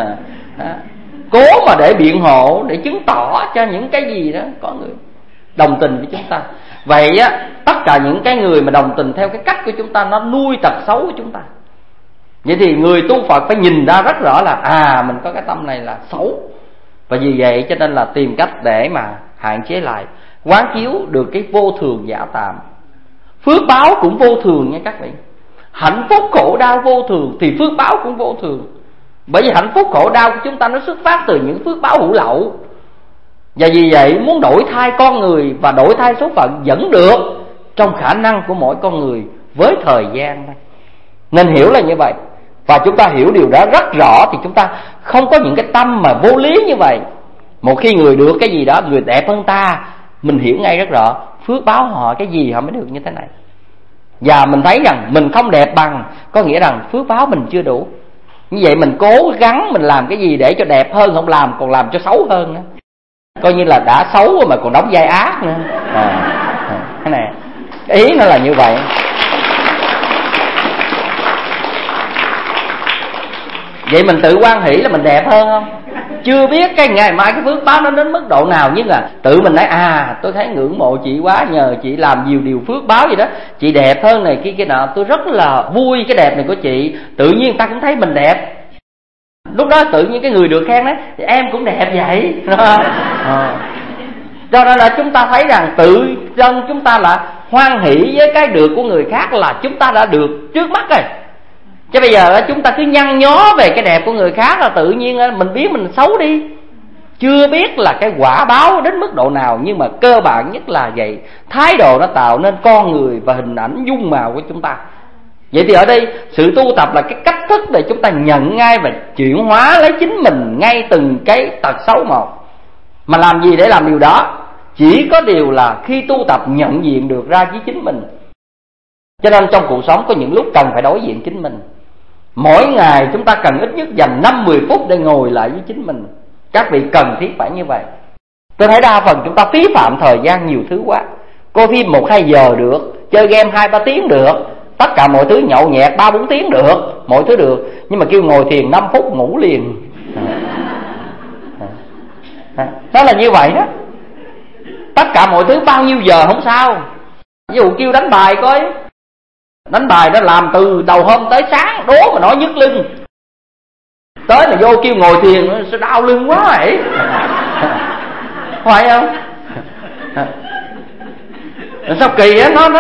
Cố mà để biện hộ, để chứng tỏ cho những cái gì đó có người đồng tình với chúng ta. Vậy á, tất cả những cái người mà đồng tình theo cái cách của chúng ta, nó nuôi tật xấu của chúng ta. Vậy thì người tu Phật phải nhìn ra rất rõ là mình có cái tâm này là xấu. Và vì vậy cho nên là tìm cách để mà hạn chế lại, quán chiếu được cái vô thường giả tạm. Phước báo cũng vô thường nha các vị. Hạnh phúc khổ đau vô thường thì phước báo cũng vô thường. Bởi vì hạnh phúc khổ đau của chúng ta nó xuất phát từ những phước báo hữu lậu. Và vì vậy muốn đổi thay con người và đổi thay số phận vẫn được, trong khả năng của mỗi con người với thời gian. Nên hiểu là như vậy. Và chúng ta hiểu điều đó rất rõ thì chúng ta không có những cái tâm mà vô lý như vậy. Một khi người được cái gì đó, người đẹp hơn ta, mình hiểu ngay rất rõ phước báo họ cái gì họ mới được như thế này. Và mình thấy rằng mình không đẹp bằng, có nghĩa rằng phước báo mình chưa đủ. Như vậy mình cố gắng mình làm cái gì để cho đẹp hơn, không làm còn làm cho xấu hơn nữa. Coi như là đã xấu mà còn đóng vai ác nữa. Cái này ý nó là như vậy. Vậy mình tự hoan hỷ là mình đẹp hơn không? Chưa biết cái ngày mai cái phước báo nó đến mức độ nào, nhưng là tự mình nói tôi thấy ngưỡng mộ chị quá, nhờ chị làm nhiều điều phước báo gì đó, chị đẹp hơn này kia nọ, tôi rất là vui cái đẹp này của chị. Tự nhiên người ta cũng thấy mình đẹp. Lúc đó tự nhiên cái người được khen đấy, thì em cũng đẹp vậy. Cho nên là chúng ta thấy rằng tự chân chúng ta là hoan hỷ với cái được của người khác là chúng ta đã được trước mắt rồi. Chứ bây giờ chúng ta cứ nhăn nhó về cái đẹp của người khác là tự nhiên mình biết mình xấu đi. Chưa biết là cái quả báo đến mức độ nào, nhưng mà cơ bản nhất là vậy. Thái độ nó tạo nên con người và hình ảnh dung mạo của chúng ta. Vậy thì ở đây sự tu tập là cái cách thức để chúng ta nhận ngay và chuyển hóa lấy chính mình ngay từng cái tật xấu một. Mà làm gì để làm điều đó? Chỉ có điều là khi tu tập nhận diện được ra với chính mình. Cho nên trong cuộc sống có những lúc cần phải đối diện chính mình. Mỗi ngày chúng ta cần ít nhất dành 5-10 phút để ngồi lại với chính mình. Các vị cần thiết phải như vậy. Tôi thấy đa phần chúng ta phí phạm thời gian nhiều thứ quá. Coi phim 1-2 giờ được, chơi game 2-3 tiếng được, tất cả mọi thứ nhậu nhẹt 3-4 tiếng được, mọi thứ được. Nhưng mà kêu ngồi thiền 5 phút ngủ liền. Nó là như vậy đó. Tất cả mọi thứ bao nhiêu giờ không sao. Ví dụ kêu đánh bài coi, đánh bài nó làm từ đầu hôm tới sáng, đố mà nói nhức lưng. Tới mà vô kêu ngồi thiền nó sẽ đau lưng quá vậy. Phải không? Sao kỳ á, nó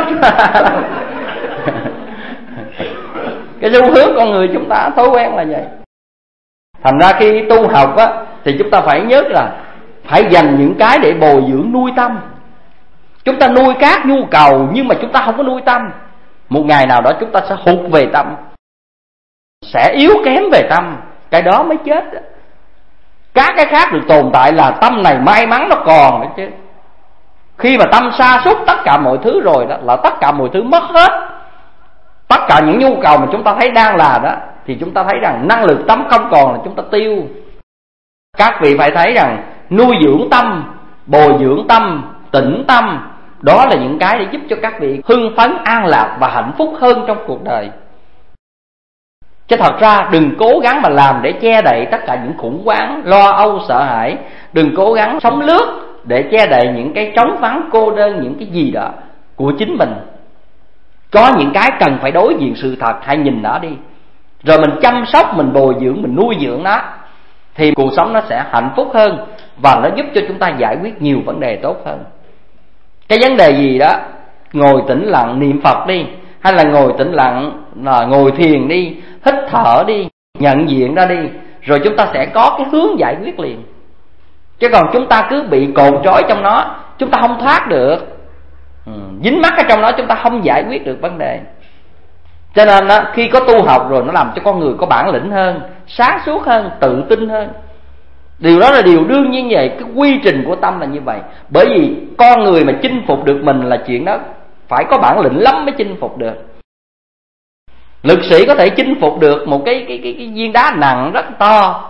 cái xu hướng con người chúng ta thói quen là vậy. Thành ra khi tu học á thì chúng ta phải nhớ là phải dành những cái để bồi dưỡng nuôi tâm. Chúng ta nuôi các nhu cầu nhưng mà chúng ta không có nuôi tâm. Một ngày nào đó chúng ta sẽ hụt về tâm, sẽ yếu kém về tâm, cái đó mới chết. Các cái khác được tồn tại là tâm này may mắn nó còn đấy chứ. Khi mà tâm sa sút tất cả mọi thứ rồi đó, là tất cả mọi thứ mất hết. Tất cả những nhu cầu mà chúng ta thấy đang là đó, thì chúng ta thấy rằng năng lực tâm không còn là chúng ta tiêu. Các vị phải thấy rằng nuôi dưỡng tâm bồi dưỡng tâm, tĩnh tâm. Đó là những cái để giúp cho các vị hưng phấn, an lạc và hạnh phúc hơn trong cuộc đời. Chứ thật ra đừng cố gắng mà làm để che đậy tất cả những khủng hoảng, lo âu, sợ hãi. Đừng cố gắng sống lướt để che đậy những cái trống vắng, cô đơn, những cái gì đó của chính mình. Có những cái cần phải đối diện sự thật, hãy nhìn nó đi, rồi mình chăm sóc, mình bồi dưỡng, mình nuôi dưỡng nó, thì cuộc sống nó sẽ hạnh phúc hơn, và nó giúp cho chúng ta giải quyết nhiều vấn đề tốt hơn. Cái vấn đề gì đó, ngồi tĩnh lặng niệm Phật đi, hay là ngồi tĩnh lặng ngồi thiền đi, hít thở đi, nhận diện ra đi, rồi chúng ta sẽ có cái hướng giải quyết liền. Chứ còn chúng ta cứ bị cột trói trong nó, chúng ta không thoát được, dính mắc ở trong đó, chúng ta không giải quyết được vấn đề. Cho nên khi có tu học rồi, nó làm cho con người có bản lĩnh hơn, sáng suốt hơn, tự tin hơn. Điều đó là điều đương nhiên vậy. Cái quy trình của tâm là như vậy. Bởi vì con người mà chinh phục được mình là chuyện đó phải có bản lĩnh lắm mới chinh phục được. Lực sĩ có thể chinh phục được một cái viên đá nặng rất to.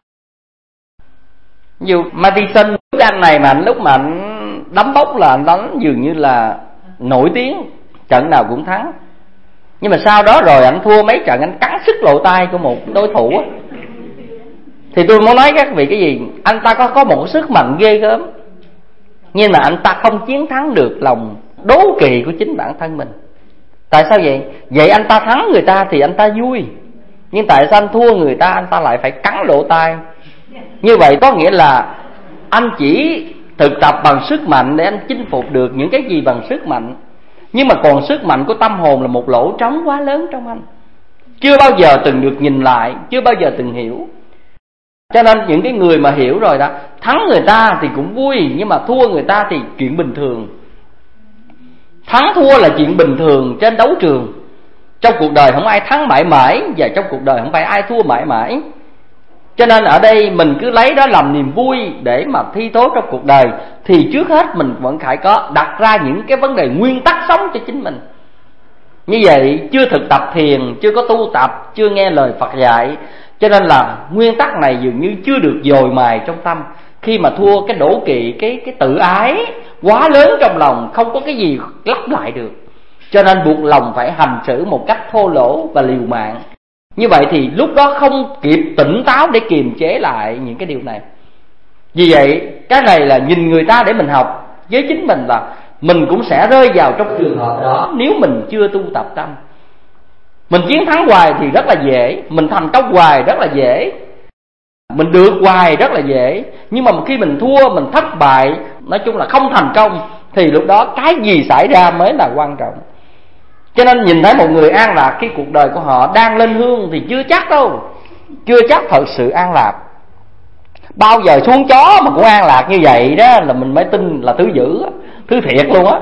Ví dụ Matheson, anh này mà lúc mà anh đấm bốc là anh đánh dường như là nổi tiếng, trận nào cũng thắng. Nhưng mà sau đó rồi anh thua mấy trận, anh cắn sức lộ tay của một đối thủ á. Thì tôi muốn nói các vị cái gì? Anh ta có một sức mạnh ghê gớm, nhưng mà anh ta không chiến thắng được lòng đố kỵ của chính bản thân mình. Tại sao vậy? Vậy anh ta thắng người ta thì anh ta vui, nhưng tại sao anh thua người ta, anh ta lại phải cắn lỗ tai? Như vậy có nghĩa là anh chỉ thực tập bằng sức mạnh để anh chinh phục được những cái gì bằng sức mạnh, nhưng mà còn sức mạnh của tâm hồn là một lỗ trống quá lớn trong anh, chưa bao giờ từng được nhìn lại, chưa bao giờ từng hiểu. Cho nên những cái người mà hiểu rồi đó, thắng người ta thì cũng vui, nhưng mà thua người ta thì chuyện bình thường. Thắng thua là chuyện bình thường trên đấu trường. Trong cuộc đời không ai thắng mãi mãi, và trong cuộc đời không phải ai thua mãi mãi. Cho nên ở đây mình cứ lấy đó làm niềm vui để mà thi thố trong cuộc đời, thì trước hết mình vẫn phải có đặt ra những cái vấn đề nguyên tắc sống cho chính mình. Như vậy chưa thực tập thiền, chưa có tu tập, chưa nghe lời Phật dạy, cho nên là nguyên tắc này dường như chưa được dồi mài trong tâm. Khi mà thua cái đố kỵ, cái tự ái quá lớn trong lòng, không có cái gì lấp lại được, cho nên buộc lòng phải hành xử một cách thô lỗ và liều mạng. Như vậy thì lúc đó không kịp tỉnh táo để kiềm chế lại những cái điều này. Vì vậy cái này là nhìn người ta để mình học, với chính mình là mình cũng sẽ rơi vào trong trường hợp đó nếu mình chưa tu tập tâm. Mình chiến thắng hoài thì rất là dễ, mình thành công hoài rất là dễ, mình được hoài rất là dễ. Nhưng mà khi mình thua, mình thất bại, nói chung là không thành công, thì lúc đó cái gì xảy ra mới là quan trọng. Cho nên nhìn thấy một người an lạc khi cuộc đời của họ đang lên hương thì chưa chắc đâu, chưa chắc thật sự an lạc. Bao giờ xuống chó mà cũng an lạc như vậy đó là mình mới tin là thứ dữ, thứ thiệt luôn á.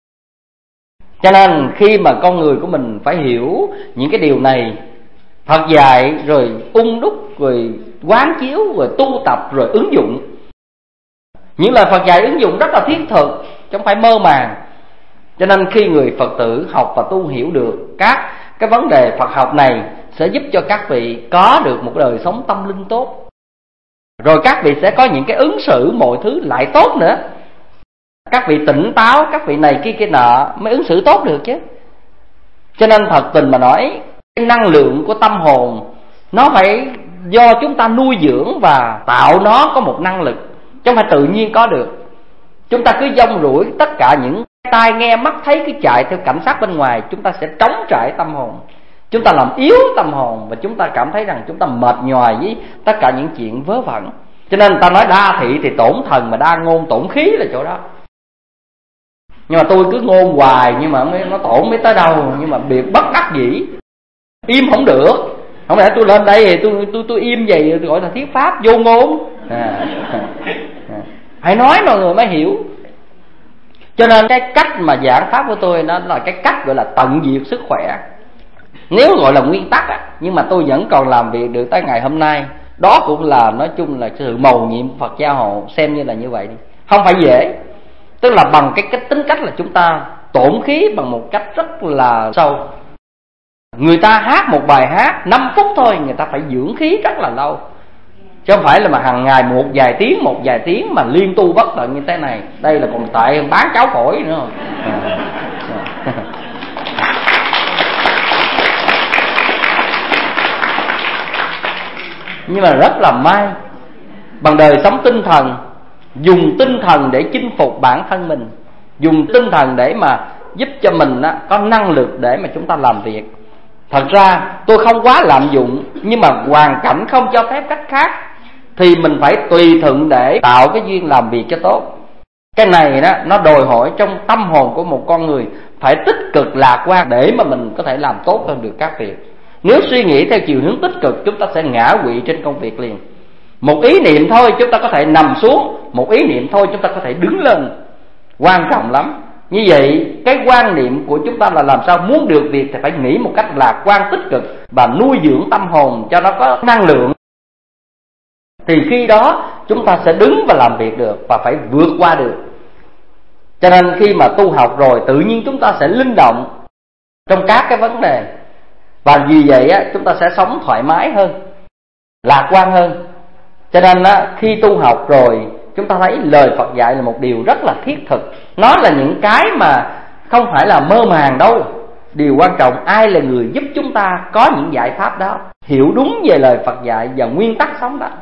Cho nên khi mà con người của mình phải hiểu những cái điều này, Phật dạy rồi đúc, rồi quán chiếu, rồi tu tập, rồi ứng dụng. Những lời Phật dạy ứng dụng rất là thiết thực, chứ không phải mơ màng. Cho nên khi người Phật tử học và tu hiểu được các cái vấn đề Phật học này, sẽ giúp cho các vị có được một đời sống tâm linh tốt. Rồi các vị sẽ có những cái ứng xử mọi thứ lại tốt nữa. Các vị tỉnh táo, các vị này kia nọ mới ứng xử tốt được chứ. Cho nên thật tình mà nói, cái năng lượng của tâm hồn nó phải do chúng ta nuôi dưỡng và tạo nó có một năng lực, chứ không phải tự nhiên có được. Chúng ta cứ dông rủi tất cả những tai nghe mắt thấy cứ chạy theo cảnh sát bên ngoài, chúng ta sẽ trống trải tâm hồn, chúng ta làm yếu tâm hồn, và chúng ta cảm thấy rằng chúng ta mệt nhoài với tất cả những chuyện vớ vẩn. Cho nên ta nói đa thị thì tổn thần, mà đa ngôn tổn khí là chỗ đó. Nhưng mà tôi cứ ngôn hoài, nhưng mà nó tổn mới tới đâu. Nhưng mà việc bất đắc dĩ, im không được. Không lẽ tôi lên đây thì tôi im vậy, tôi gọi là thuyết pháp vô ngôn. Hãy nói mọi người mới hiểu. Cho nên cái cách mà giảng pháp của tôi nó là cái cách gọi là tận diệt sức khỏe. Nếu gọi là nguyên tắc á, nhưng mà tôi vẫn còn làm việc được tới ngày hôm nay. Đó cũng là nói chung là sự mầu nhiệm Phật gia hộ, xem như là như vậy đi. Không phải dễ. Tức là bằng cái tính cách là chúng ta tổn khí bằng một cách rất là sâu. Người ta hát một bài hát 5 phút thôi, người ta phải dưỡng khí rất là lâu. chứ không phải là mà hàng ngày một vài tiếng mà liên tu bất tận như thế này. Đây là còn tệ hơn bán cháo phổi nữa. Nhưng mà rất là may, bằng đời sống tinh thần, dùng tinh thần để chinh phục bản thân mình, dùng tinh thần để mà giúp cho mình có năng lực để mà chúng ta làm việc. Thật ra tôi không quá lạm dụng, nhưng mà hoàn cảnh không cho phép cách khác thì mình phải tùy thuận để tạo cái duyên làm việc cho tốt. Cái này đó nó đòi hỏi trong tâm hồn của một con người phải tích cực lạc quan để mà mình có thể làm tốt hơn được các việc. Nếu suy nghĩ theo chiều hướng tích cực, chúng ta sẽ ngã quỵ trên công việc liền. Một ý niệm thôi chúng ta có thể nằm xuống, một ý niệm thôi chúng ta có thể đứng lên. Quan trọng lắm. Như vậy cái quan niệm của chúng ta là làm sao muốn được việc thì phải nghĩ một cách lạc quan tích cực và nuôi dưỡng tâm hồn cho nó có năng lượng. Thì khi đó chúng ta sẽ đứng và làm việc được và phải vượt qua được. Cho nên khi mà tu học rồi tự nhiên chúng ta sẽ linh động trong các cái vấn đề. Và vì vậy chúng ta sẽ sống thoải mái hơn, lạc quan hơn. Cho nên khi tu học rồi chúng ta thấy lời Phật dạy là một điều rất là thiết thực. Nó là những cái mà không phải là mơ màng đâu. Điều quan trọng ai là người giúp chúng ta có những giải pháp đó, hiểu đúng về lời Phật dạy và nguyên tắc sống đó.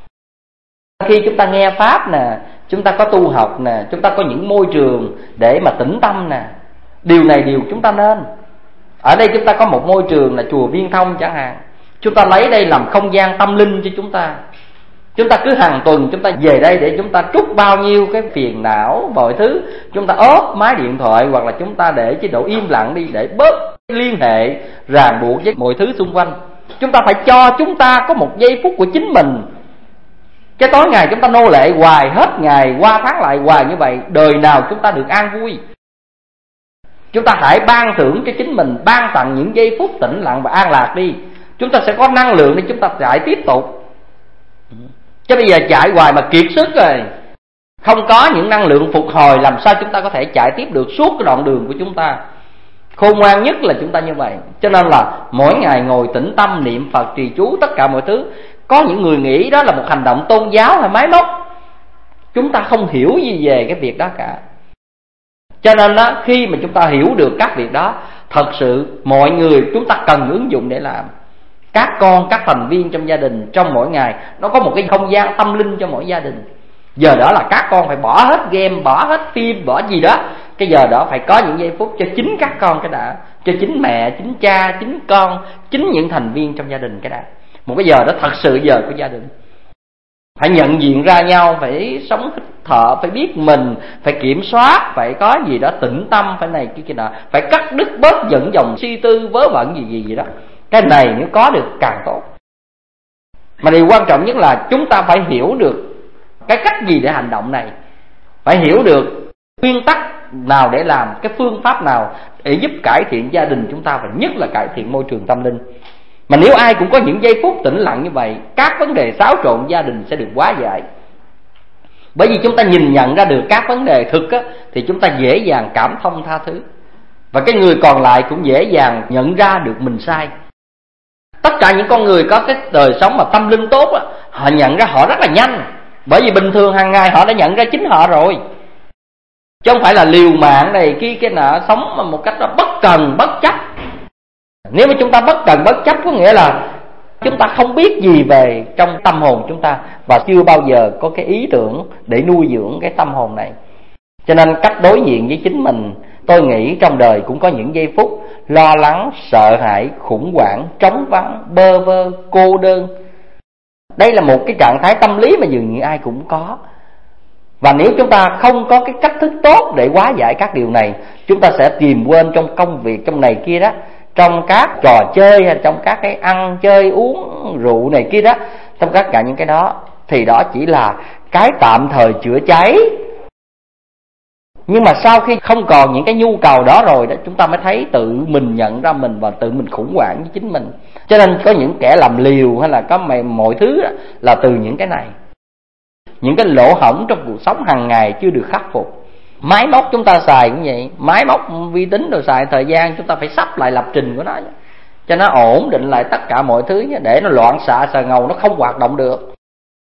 Khi chúng ta nghe Pháp nè, chúng ta có tu học nè, chúng ta có những môi trường để mà tĩnh tâm nè. Điều này điều chúng ta nên. Ở đây chúng ta có một môi trường là chùa Viên Thông chẳng hạn. Chúng ta lấy đây làm không gian tâm linh cho chúng ta. Chúng ta cứ hàng tuần chúng ta về đây để chúng ta trút bao nhiêu cái phiền não, mọi thứ. Chúng ta ốp máy điện thoại hoặc là chúng ta để chế độ im lặng đi, để bớt liên hệ, ràng buộc với mọi thứ xung quanh. Chúng ta phải cho chúng ta có một giây phút của chính mình. Cái tối ngày chúng ta nô lệ hoài, hết ngày qua tháng lại hoài như vậy, đời nào chúng ta được an vui. Chúng ta hãy ban thưởng cho chính mình, ban tặng những giây phút tĩnh lặng và an lạc đi. Chúng ta sẽ có năng lượng để chúng ta chạy tiếp tục. Chứ bây giờ chạy hoài mà kiệt sức rồi, không có những năng lượng phục hồi, làm sao chúng ta có thể chạy tiếp được suốt cái đoạn đường của chúng ta. Khôn ngoan nhất là chúng ta như vậy. Cho nên là mỗi ngày ngồi tĩnh tâm niệm Phật trì chú tất cả mọi thứ. Có những người nghĩ đó là một hành động tôn giáo hay máy móc. Chúng ta không hiểu gì về cái việc đó cả. Cho nên đó, khi mà chúng ta hiểu được các việc đó, thật sự mọi người chúng ta cần ứng dụng để làm. Các con, các thành viên trong gia đình trong mỗi ngày nó có một cái không gian tâm linh cho mỗi gia đình. Giờ đó là các con phải bỏ hết game, bỏ hết phim, bỏ gì đó. Cái giờ đó phải có những giây phút cho chính các con cái đã, cho chính mẹ, chính cha, chính con, chính những thành viên trong gia đình cái đã. Một cái giờ đó thật sự giờ của gia đình. Phải nhận diện ra nhau, phải sống hít thở, phải biết mình, phải kiểm soát, phải có gì đó tĩnh tâm, phải này kia nọ, phải cắt đứt bớt dẫn dòng suy tư vớ vẩn gì đó. Cái này nếu có được càng tốt. Mà điều quan trọng nhất là chúng ta phải hiểu được cái cách gì để hành động này, phải hiểu được nguyên tắc nào để làm, cái phương pháp nào để giúp cải thiện gia đình chúng ta, và nhất là cải thiện môi trường tâm linh. Mà nếu ai cũng có những giây phút tĩnh lặng như vậy, các vấn đề xáo trộn gia đình sẽ được hóa giải. Bởi vì chúng ta nhìn nhận ra được các vấn đề thực á, thì chúng ta dễ dàng cảm thông tha thứ. Và cái người còn lại cũng dễ dàng nhận ra được mình sai. Tất cả những con người có cái đời sống mà tâm linh tốt á, họ nhận ra họ rất là nhanh. Bởi vì bình thường hàng ngày họ đã nhận ra chính họ rồi. Chứ không phải là liều mạng này kia cái nọ, sống một cách nó bất cần bất chấp. Nếu mà chúng ta bất cần bất chấp có nghĩa là chúng ta không biết gì về trong tâm hồn chúng ta, và chưa bao giờ có cái ý tưởng để nuôi dưỡng cái tâm hồn này. Cho nên cách đối diện với chính mình, tôi nghĩ trong đời cũng có những giây phút lo lắng, sợ hãi, khủng hoảng, trống vắng, bơ vơ, cô đơn. Đây là một cái trạng thái tâm lý mà dường như ai cũng có. Và nếu chúng ta không có cái cách thức tốt để hóa giải các điều này, chúng ta sẽ tìm quên trong công việc, trong này kia đó, trong các trò chơi hay trong các cái ăn chơi uống rượu này kia đó, trong tất cả những cái đó, thì đó chỉ là cái tạm thời chữa cháy. Nhưng mà sau khi không còn những cái nhu cầu đó rồi đó, chúng ta mới thấy tự mình nhận ra mình và tự mình khủng hoảng với chính mình. Cho nên có những kẻ làm liều hay là có mọi thứ đó, là từ những cái này, những cái lỗ hổng trong cuộc sống hàng ngày chưa được khắc phục. Máy móc chúng ta xài cũng vậy, máy móc vi tính rồi xài thời gian, chúng ta phải sắp lại lập trình của nó cho nó ổn định lại tất cả mọi thứ, để nó loạn xạ xà ngầu, nó không hoạt động được.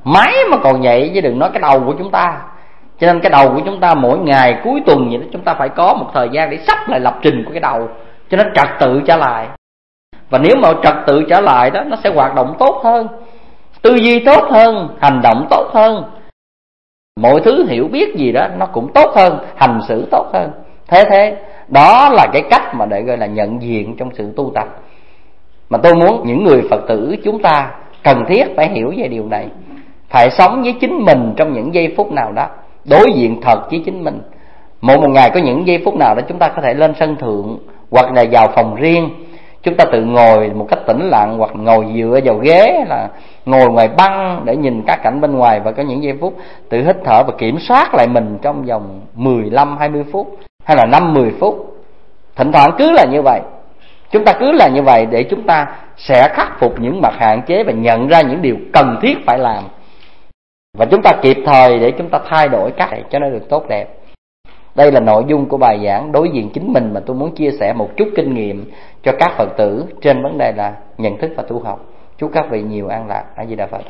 Máy mà còn vậy chứ đừng nói cái đầu của chúng ta. Cho nên cái đầu của chúng ta mỗi ngày cuối tuần vậy đó, chúng ta phải có một thời gian để sắp lại lập trình của cái đầu cho nó trật tự trở lại. Và nếu mà trật tự trở lại đó, nó sẽ hoạt động tốt hơn, tư duy tốt hơn, hành động tốt hơn, mọi thứ hiểu biết gì đó nó cũng tốt hơn, hành xử tốt hơn. Thế đó là cái cách mà để gọi là nhận diện trong sự tu tập. Mà tôi muốn những người Phật tử chúng ta cần thiết phải hiểu về điều này, phải sống với chính mình trong những giây phút nào đó, đối diện thật với chính mình. Một ngày có những giây phút nào đó chúng ta có thể lên sân thượng, hoặc là vào phòng riêng, chúng ta tự ngồi một cách tĩnh lặng, hoặc ngồi dựa vào ghế, hay là ngồi ngoài băng để nhìn các cảnh bên ngoài, và có những giây phút tự hít thở và kiểm soát lại mình trong vòng 15-20 phút hay là 5-10 phút. Thỉnh thoảng cứ là như vậy, chúng ta cứ là như vậy để chúng ta sẽ khắc phục những mặt hạn chế và nhận ra những điều cần thiết phải làm, và chúng ta kịp thời để chúng ta thay đổi cách cho nó được tốt đẹp. Đây là nội dung của bài giảng đối diện chính mình mà tôi muốn chia sẻ một chút kinh nghiệm cho các Phật tử trên vấn đề là nhận thức và tu học. Chúc các vị nhiều an lạc. A Di Đà Phật.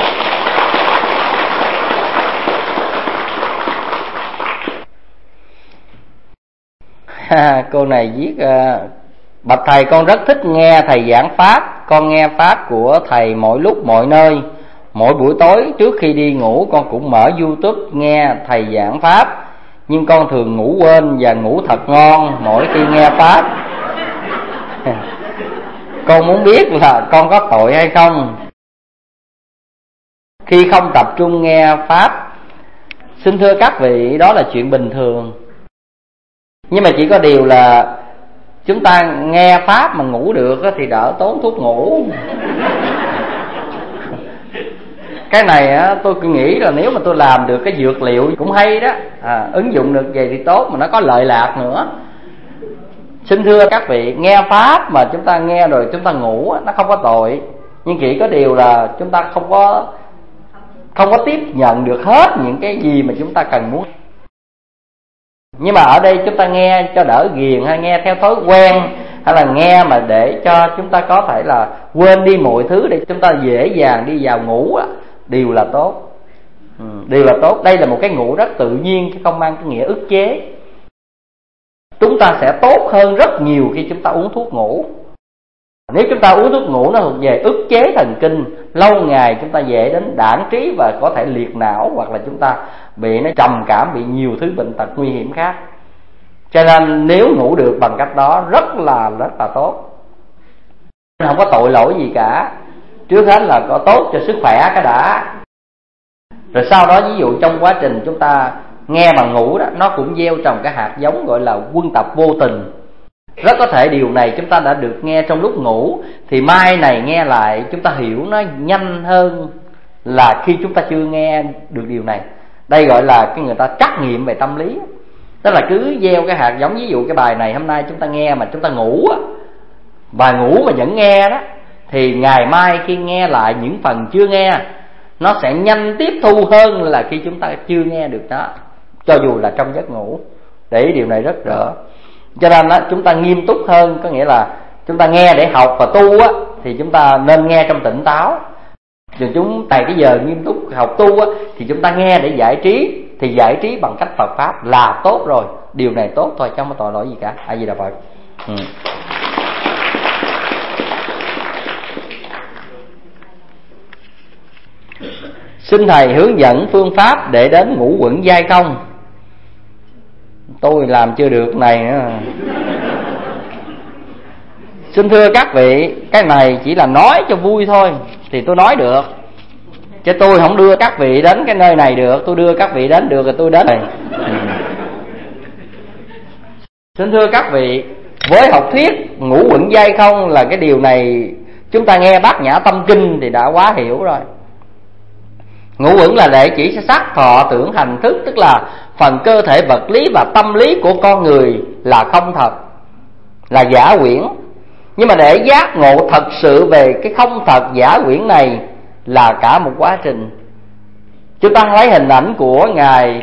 Cô này viết: bạch thầy, con rất thích nghe thầy giảng pháp. Con nghe pháp của thầy mỗi lúc mọi nơi. Mỗi buổi tối trước khi đi ngủ con cũng mở YouTube nghe thầy giảng pháp, nhưng con thường ngủ quên và ngủ thật ngon mỗi khi nghe pháp. Con muốn biết là con có tội hay không khi không tập trung nghe pháp? Xin thưa các vị, đó là chuyện bình thường. Nhưng mà chỉ có điều là chúng ta nghe pháp mà ngủ được thì đỡ tốn thuốc ngủ. Cái này tôi nghĩ là nếu mà tôi làm được cái dược liệu cũng hay đó, ứng dụng được về thì tốt, mà nó có lợi lạc nữa. Xin thưa các vị, nghe pháp mà chúng ta nghe rồi chúng ta ngủ nó không có tội, nhưng chỉ có điều là chúng ta không có tiếp nhận được hết những cái gì mà chúng ta cần muốn. Nhưng mà ở đây chúng ta nghe cho đỡ ghiền, hay nghe theo thói quen, hay là nghe mà để cho chúng ta có thể là quên đi mọi thứ để chúng ta dễ dàng đi vào ngủ, đều là tốt. Đều là tốt. Đây là một cái ngủ rất tự nhiên chứ không mang cái nghĩa ức chế. Chúng ta sẽ tốt hơn rất nhiều khi chúng ta uống thuốc ngủ. Nếu chúng ta uống thuốc ngủ nó thuộc về ức chế thần kinh, lâu ngày chúng ta dễ đến đãng trí và có thể liệt não, hoặc là chúng ta bị nó trầm cảm, bị nhiều thứ bệnh tật nguy hiểm khác. Cho nên nếu ngủ được bằng cách đó rất là tốt, không có tội lỗi gì cả. Trước hết là có tốt cho sức khỏe cái đã, rồi sau đó ví dụ trong quá trình chúng ta nghe bằng ngủ đó, nó cũng gieo trồng cái hạt giống gọi là quân tập vô tình. Rất có thể điều này chúng ta đã được nghe trong lúc ngủ, thì mai này nghe lại chúng ta hiểu nó nhanh hơn là khi chúng ta chưa nghe được điều này. Đây gọi là cái người ta trắc nghiệm về tâm lý. Tức là cứ gieo cái hạt giống. Ví dụ cái bài này hôm nay chúng ta nghe mà chúng ta ngủ á, bài ngủ mà vẫn nghe đó, thì ngày mai khi nghe lại những phần chưa nghe, nó sẽ nhanh tiếp thu hơn là khi chúng ta chưa nghe được nó, cho dù là trong giấc ngủ. Để ý điều này rất rõ. Cho nên đó, chúng ta nghiêm túc hơn, có nghĩa là chúng ta nghe để học và tu á, thì chúng ta nên nghe trong tỉnh táo. Rồi chúng tại cái giờ nghiêm túc học tu á, thì chúng ta nghe để giải trí, thì giải trí bằng cách Phật pháp là tốt rồi. Điều này tốt thôi, không có tội lỗi gì cả. A Di Đà Phật. Xin thầy hướng dẫn phương pháp để đến ngũ quẩn giai không. Tôi làm chưa được này nữa. Xin thưa các vị, cái này chỉ là nói cho vui thôi thì tôi nói được, chứ tôi không đưa các vị đến cái nơi này được. Tôi đưa các vị đến được rồi tôi đến này. Xin thưa các vị, với học thuyết ngũ quẩn giai không là cái điều này chúng ta nghe Bát Nhã Tâm Kinh thì đã quá hiểu rồi. Ngũ uẩn là để chỉ sắc thọ tưởng hành thức, tức là phần cơ thể vật lý và tâm lý của con người là không thật, là giả huyễn. Nhưng mà để giác ngộ thật sự về cái không thật giả huyễn này là cả một quá trình. Chúng ta thấy hình ảnh của Ngài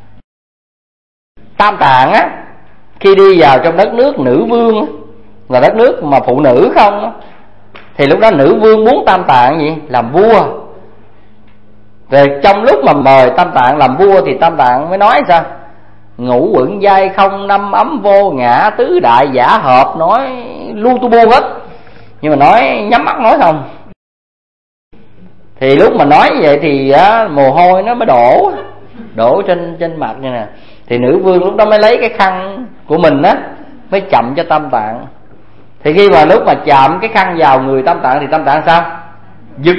Tam Tạng á, khi đi vào trong đất nước nữ vương, là đất nước mà phụ nữ không á, thì lúc đó nữ vương muốn Tam Tạng gì? Làm vua. Rồi trong lúc mà mời Tam Tạng làm vua thì Tam Tạng mới nói sao? Ngũ uẩn giai không, năm ấm vô ngã, tứ đại giả hợp, nói lu tu bu hết. Nhưng mà nói nhắm mắt nói không. Thì lúc mà nói như vậy thì mồ hôi nó mới đổ trên mặt như nè. Thì nữ vương lúc đó mới lấy cái khăn của mình á, mới chậm cho Tam Tạng. Thì khi mà lúc mà chạm cái khăn vào người Tam Tạng thì Tam Tạng sao? Giật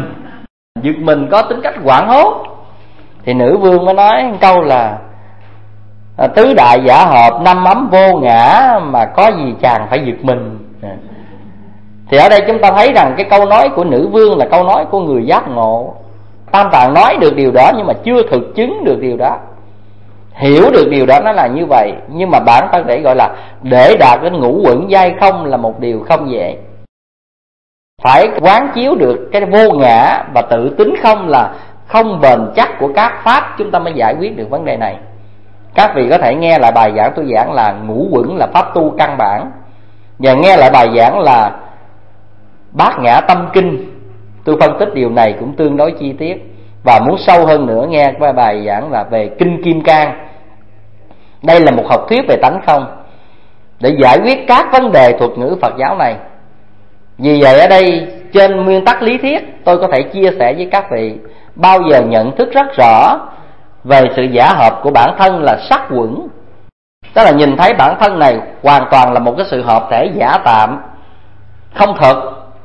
mình có tính cách hoảng hốt. Thì nữ vương mới nói câu là tứ đại giả hợp, năm ấm vô ngã, mà có gì chàng phải giật mình. Thì ở đây chúng ta thấy rằng cái câu nói của nữ vương là câu nói của người giác ngộ. Tam Tạng nói được điều đó nhưng mà chưa thực chứng được điều đó, hiểu được điều đó nó là như vậy. Nhưng mà bản thân để gọi là để đạt đến ngũ uẩn giai không là một điều không dễ. Phải quán chiếu được cái vô ngã và tự tính không là không bền chắc của các pháp, chúng ta mới giải quyết được vấn đề này. Các vị có thể nghe lại bài giảng tôi giảng là ngũ uẩn là pháp tu căn bản, và nghe lại bài giảng là Bát Nhã Tâm Kinh. Tôi phân tích điều này cũng tương đối chi tiết. Và muốn sâu hơn nữa nghe cái bài giảng là về Kinh Kim Cang. Đây là một học thuyết về tánh không, để giải quyết các vấn đề thuật ngữ Phật giáo này. Vì vậy ở đây trên nguyên tắc lý thuyết tôi có thể chia sẻ với các vị bao giờ nhận thức rất rõ về sự giả hợp của bản thân là sắc uẩn. Đó là nhìn thấy bản thân này hoàn toàn là một cái sự hợp thể giả tạm, không thực.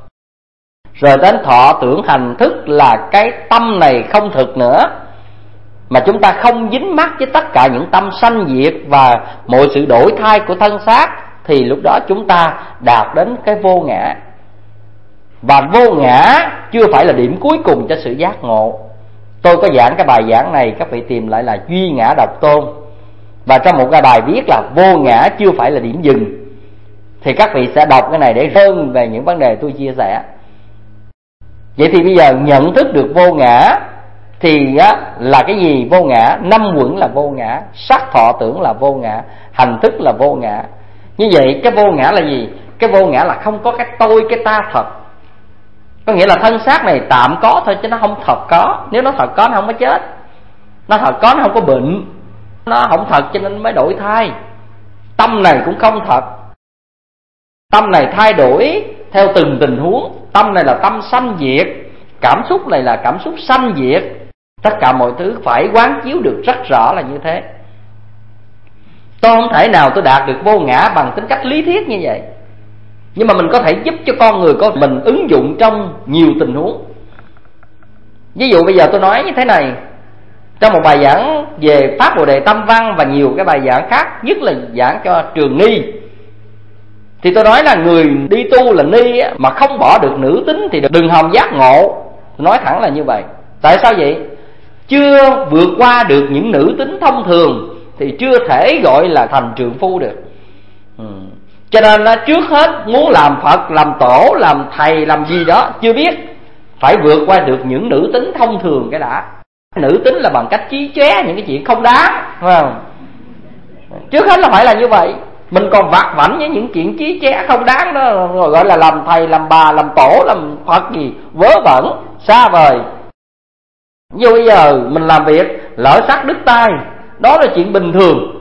Rồi đến thọ tưởng hành thức là cái tâm này không thực nữa, mà chúng ta không dính mắc với tất cả những tâm sanh diệt và mọi sự đổi thay của thân xác, thì lúc đó chúng ta đạt đến cái vô ngã. Và vô ngã chưa phải là điểm cuối cùng cho sự giác ngộ. Tôi có giảng cái bài giảng này, các vị tìm lại là Duy Ngã Độc Tôn. Và trong một cái bài viết là vô ngã chưa phải là điểm dừng. Thì các vị sẽ đọc cái này để hơn về những vấn đề tôi chia sẻ. Vậy thì bây giờ nhận thức được vô ngã thì là cái gì? Vô ngã, năm uẩn là vô ngã, sắc thọ tưởng là vô ngã, hành thức là vô ngã. Như vậy cái vô ngã là gì? Cái vô ngã là không có cái tôi, cái ta thật. Có nghĩa là thân xác này tạm có thôi chứ nó không thật có. Nếu nó thật có nó không có chết, nó thật có nó không có bệnh, nó không thật cho nên mới đổi thay. Tâm này cũng không thật, tâm này thay đổi theo từng tình huống. Tâm này là tâm sanh diệt, cảm xúc này là cảm xúc sanh diệt. Tất cả mọi thứ phải quán chiếu được rất rõ là như thế. Tôi không thể nào tôi đạt được vô ngã bằng tính cách lý thuyết như vậy, nhưng mà mình có thể giúp cho con người của mình ứng dụng trong nhiều tình huống. Ví dụ bây giờ tôi nói như thế này, trong một bài giảng về Pháp Bồ Đề Tâm Văn và nhiều cái bài giảng khác, nhất là giảng cho trường ni, thì tôi nói là người đi tu là ni mà không bỏ được nữ tính thì đừng hòng giác ngộ. Tôi nói thẳng là như vậy. Tại sao vậy? Chưa vượt qua được những nữ tính thông thường thì chưa thể gọi là thành trượng phu được. Cho nên trước hết muốn làm Phật, làm tổ, làm thầy, làm gì đó chưa biết, phải vượt qua được những nữ tính thông thường cái đã. Nữ tính là bằng cách chí chóe những cái chuyện không đáng, phải không? Trước hết là phải là như vậy. Mình còn vặt vảnh với những chuyện chí chóe không đáng đó, rồi gọi là làm thầy, làm bà, làm tổ, làm Phật gì vớ vẩn, xa vời. Như bây giờ mình làm việc lỡ sát đứt tay, đó là chuyện bình thường.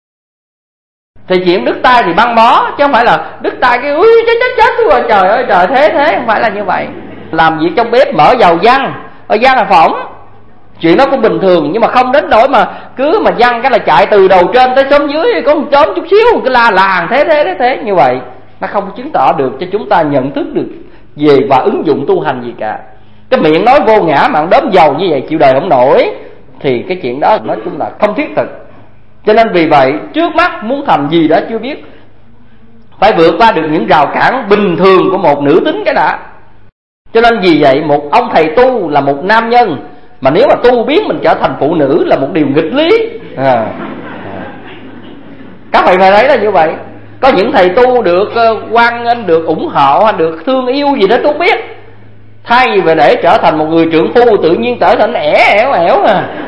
Thì chuyện đứt tay thì băng bó, chứ không phải là đứt tay cái ui chết rồi, trời ơi trời, thế không phải là như vậy. Làm việc trong bếp mở dầu văng, văng là phỏng, chuyện đó cũng bình thường. Nhưng mà không đến nỗi mà cứ mà văng cái là chạy từ đầu trên tới xóm dưới, có một chóm chút xíu cái la làng thế như vậy, nó không chứng tỏ được cho chúng ta nhận thức được về và ứng dụng tu hành gì cả. Cái miệng nói vô ngã mà đốm dầu như vậy chịu đời không nổi, thì cái chuyện đó nói chung là không thiết thực. Cho nên vì vậy trước mắt muốn thành gì đó chưa biết, phải vượt qua được những rào cản bình thường của một nữ tính cái đã. Cho nên vì vậy một ông thầy tu là một nam nhân, mà nếu mà tu biến mình trở thành phụ nữ là một điều nghịch lý. Các vị phải thấy là như vậy. Có những thầy tu được hoan nghênh, được ủng hộ hay được thương yêu gì đó tôi không biết, thay vì để trở thành một người trượng phu tự nhiên trở thành ẻo.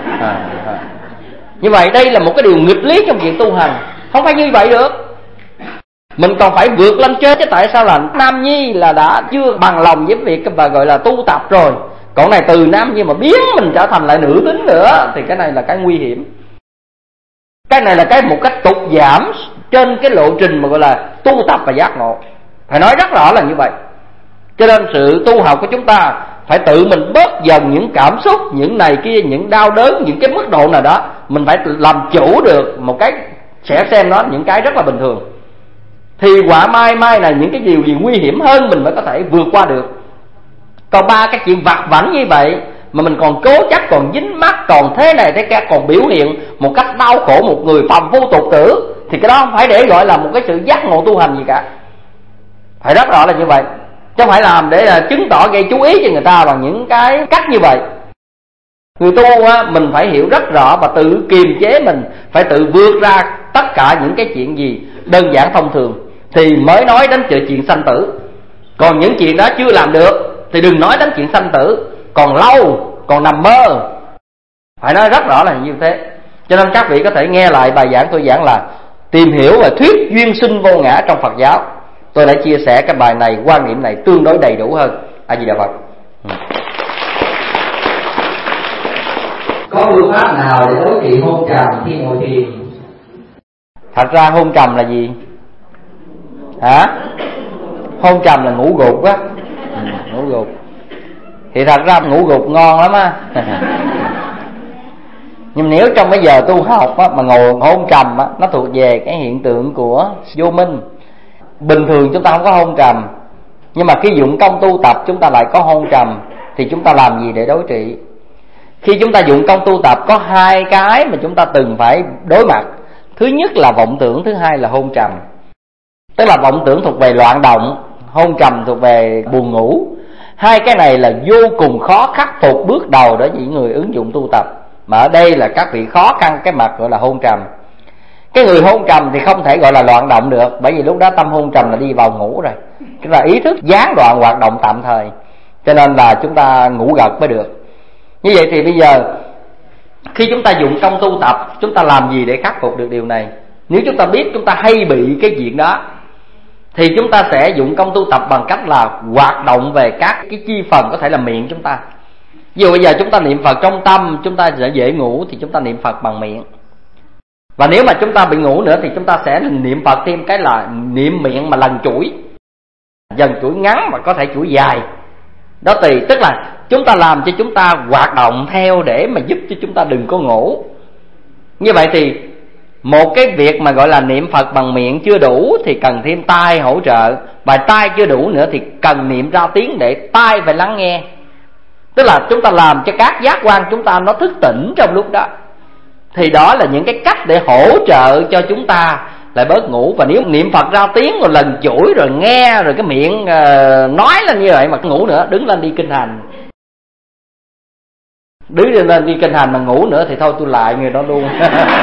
Như vậy đây là một cái điều nghịch lý trong chuyện tu hành, không phải như vậy được. Mình còn phải vượt lên trên chứ. Tại sao là nam nhi là đã chưa bằng lòng với việc và gọi là tu tập rồi, Còn này từ nam nhưng mà biến mình trở thành lại nữ tính nữa, thì cái này là cái nguy hiểm. Cái này là cái một cách tụt giảm trên cái lộ trình mà gọi là tu tập và giác ngộ. Phải nói rất rõ là như vậy. Cho nên sự tu học của chúng ta phải tự mình bớt dần những cảm xúc, những này kia, những đau đớn, những cái mức độ nào đó mình phải làm chủ được một cái, sẽ xem nó những cái rất là bình thường. Thì quả mai là những cái điều gì nguy hiểm hơn mình mới có thể vượt qua được. Còn ba cái chuyện vặt vãnh như vậy mà mình còn cố chấp, còn dính mắc, còn thế này thế kia, còn biểu hiện một cách đau khổ một người phàm phu tục tử, thì cái đó không phải để gọi là một cái sự giác ngộ tu hành gì cả. Phải rất rõ là như vậy, chứ không phải làm để là chứng tỏ gây chú ý cho người ta bằng những cái cách như vậy. Người tu á, mình phải hiểu rất rõ và tự kiềm chế mình, phải tự vượt ra tất cả những cái chuyện gì đơn giản thông thường thì mới nói đến chuyện sanh tử. Còn những chuyện đó chưa làm được thì đừng nói đến chuyện sanh tử. Còn lâu, còn nằm mơ. Phải nói rất rõ là như thế. Cho nên các vị có thể nghe lại bài giảng tôi giảng là tìm hiểu về thuyết duyên sinh vô ngã trong Phật giáo. Tôi đã chia sẻ cái bài này, quan niệm này tương đối đầy đủ hơn. A Di Đà Phật. Có phương pháp nào để đối trị hôn trầm khi ngồi thiền? Thật ra hôn trầm là gì? Hả? Hôn trầm là ngủ gục á. Ngủ gục. Thì thật ra ngủ gục ngon lắm á. Nhưng nếu trong cái giờ tu học á, mà ngồi hôn trầm á, nó thuộc về cái hiện tượng của vô minh. Bình thường chúng ta không có hôn trầm, nhưng mà khi dụng công tu tập chúng ta lại có hôn trầm, thì chúng ta làm gì để đối trị? Khi chúng ta dụng công tu tập có hai cái mà chúng ta từng phải đối mặt. Thứ nhất là vọng tưởng, thứ hai là hôn trầm. Tức là vọng tưởng thuộc về loạn động, hôn trầm thuộc về buồn ngủ. Hai cái này là vô cùng khó khắc phục bước đầu đối với những người ứng dụng tu tập. Mà ở đây là các vị khó khăn cái mặt gọi là hôn trầm. Cái người hôn trầm thì không thể gọi là loạn động được, bởi vì lúc đó tâm hôn trầm là đi vào ngủ rồi. Tức là ý thức gián đoạn hoạt động tạm thời, cho nên là chúng ta ngủ gật mới được. Như vậy thì bây giờ khi chúng ta dụng công tu tập, chúng ta làm gì để khắc phục được điều này? Nếu chúng ta biết chúng ta hay bị cái chuyện đó, thì chúng ta sẽ dụng công tu tập bằng cách là hoạt động về các cái chi phần có thể là miệng chúng ta. Ví dụ bây giờ chúng ta niệm Phật trong tâm, chúng ta sẽ dễ ngủ thì chúng ta niệm Phật bằng miệng. Và nếu mà chúng ta bị ngủ nữa thì chúng ta sẽ niệm Phật thêm cái là niệm miệng mà lần chuỗi, dần chuỗi ngắn mà có thể chuỗi dài. Đó tùy, tức là chúng ta làm cho chúng ta hoạt động theo để mà giúp cho chúng ta đừng có ngủ. Như vậy thì một cái việc mà gọi là niệm Phật bằng miệng chưa đủ thì cần thêm tai hỗ trợ. Bài tai chưa đủ nữa thì cần niệm ra tiếng để tai phải lắng nghe. Tức là chúng ta làm cho các giác quan chúng ta nó thức tỉnh trong lúc đó. Thì đó là những cái cách để hỗ trợ cho chúng ta lại bớt ngủ. Và nếu niệm Phật ra tiếng rồi lần chuỗi rồi nghe rồi cái miệng nói lên như vậy mà ngủ nữa, đứng lên đi kinh hành. Đứng lên đi kinh hành mà ngủ nữa thì thôi tôi lại người đó luôn.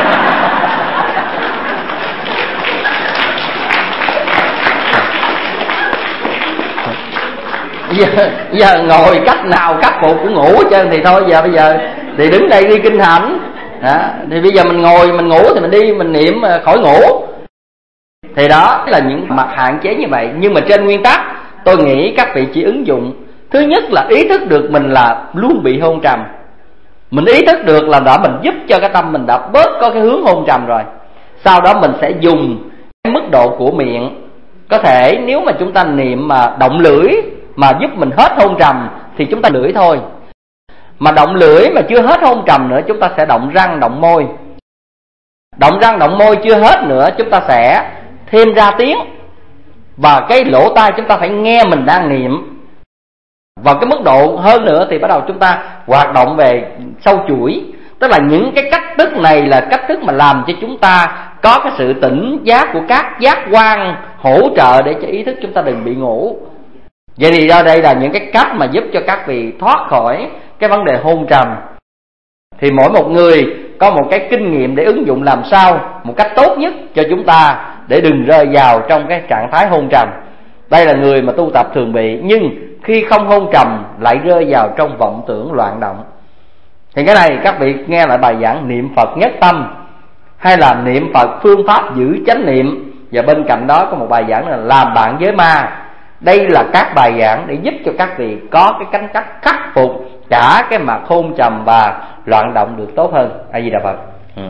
Giờ ngồi cách nào khắc phục cũng ngủ chứ, thì thôi bây giờ thì đứng đây đi kinh hành. Thì bây giờ mình ngồi mình ngủ thì mình đi mình niệm khỏi ngủ. Thì đó là những mặt hạn chế như vậy. Nhưng mà trên nguyên tắc tôi nghĩ các vị chỉ ứng dụng. Thứ nhất là ý thức được mình là luôn bị hôn trầm. Mình ý thức được là đã mình giúp cho cái tâm mình đã bớt có cái hướng hôn trầm rồi. Sau đó mình sẽ dùng cái mức độ của miệng. Có thể nếu mà chúng ta niệm mà động lưỡi mà giúp mình hết hôn trầm thì chúng ta lưỡi thôi. Mà động lưỡi mà chưa hết hôn trầm nữa, chúng ta sẽ động răng, động môi. Động răng, động môi chưa hết nữa, chúng ta sẽ thêm ra tiếng. Và cái lỗ tai chúng ta phải nghe mình đang niệm. Và cái mức độ hơn nữa thì bắt đầu chúng ta hoạt động về sâu chuỗi. Tức là những cái cách thức này là cách thức mà làm cho chúng ta có cái sự tỉnh giác của các giác quan hỗ trợ để cho ý thức chúng ta đừng bị ngủ. Vậy thì do đây là những cái cách mà giúp cho các vị thoát khỏi cái vấn đề hôn trầm. Thì mỗi một người có một cái kinh nghiệm để ứng dụng làm sao một cách tốt nhất cho chúng ta để đừng rơi vào trong cái trạng thái hôn trầm. Đây là người mà tu tập thường bị, nhưng khi không hôn trầm lại rơi vào trong vọng tưởng loạn động. Thì cái này các vị nghe lại bài giảng niệm Phật nhất tâm, hay là niệm Phật phương pháp giữ chánh niệm. Và bên cạnh đó có một bài giảng là làm bạn với ma. Đây là các bài giảng để giúp cho các vị có cái cách khắc phục cả cái mặt hôn trầm và loạn động được tốt hơn. A Di Đà Phật.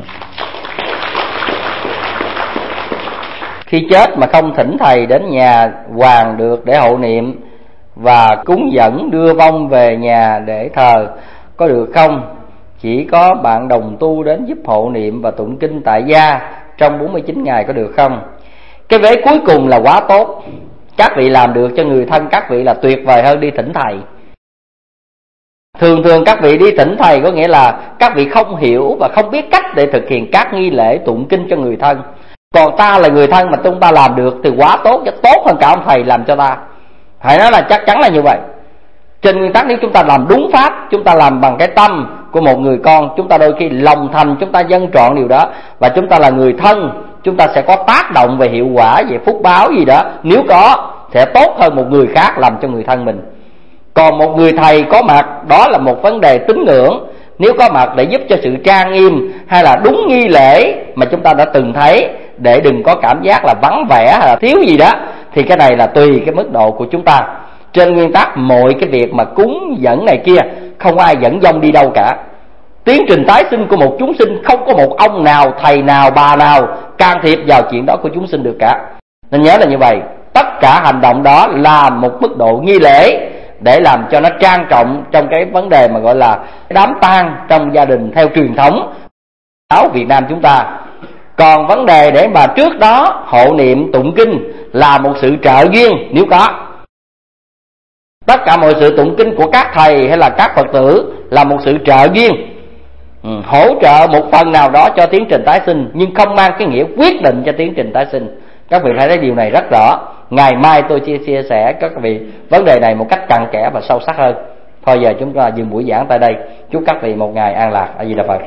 Khi chết mà không thỉnh thầy đến nhà hoàng được để hộ niệm và cúng dẫn đưa vong về nhà để thờ có được không? Chỉ có bạn đồng tu đến giúp hộ niệm và tụng kinh tại gia trong 49 ngày có được không? Cái vế cuối cùng là quá tốt. Các vị làm được cho người thân các vị là tuyệt vời hơn đi thỉnh thầy. Thường thường các vị đi thỉnh thầy có nghĩa là các vị không hiểu và không biết cách để thực hiện các nghi lễ tụng kinh cho người thân. Còn ta là người thân mà chúng ta làm được thì quá tốt, chứ tốt hơn cả ông thầy làm cho ta. Phải nói là chắc chắn là như vậy. Trên nguyên tắc nếu chúng ta làm đúng pháp, chúng ta làm bằng cái tâm của một người con, chúng ta đôi khi lòng thành chúng ta dâng trọn điều đó, và chúng ta là người thân, chúng ta sẽ có tác động về hiệu quả, về phúc báo gì đó, nếu có sẽ tốt hơn một người khác làm cho người thân mình. Còn một người thầy có mặt đó là một vấn đề tín ngưỡng, nếu có mặt để giúp cho sự trang nghiêm hay là đúng nghi lễ mà chúng ta đã từng thấy, để đừng có cảm giác là vắng vẻ hay là thiếu gì đó, thì cái này là tùy cái mức độ của chúng ta. Trên nguyên tắc mọi cái việc mà cúng dẫn này kia không ai dẫn dông đi đâu cả. Tiến trình tái sinh của một chúng sinh không có một ông nào, thầy nào, bà nào can thiệp vào chuyện đó của chúng sinh được cả. Nên nhớ là như vậy. Tất cả hành động đó là một mức độ nghi lễ để làm cho nó trang trọng trong cái vấn đề mà gọi là đám tang trong gia đình theo truyền thống áo Việt Nam chúng ta. Còn vấn đề để mà trước đó hộ niệm tụng kinh là một sự trợ duyên nếu có. Tất cả mọi sự tụng kinh của các thầy hay là các Phật tử là một sự trợ duyên, hỗ trợ một phần nào đó cho tiến trình tái sinh, nhưng không mang cái nghĩa quyết định cho tiến trình tái sinh. Các vị thấy điều này rất rõ. Ngày mai tôi chia sẻ các vị vấn đề này một cách cặn kẽ và sâu sắc hơn. Thôi giờ chúng ta dừng buổi giảng tại đây. Chúc các vị một ngày an lạc. A Di Đà Phật.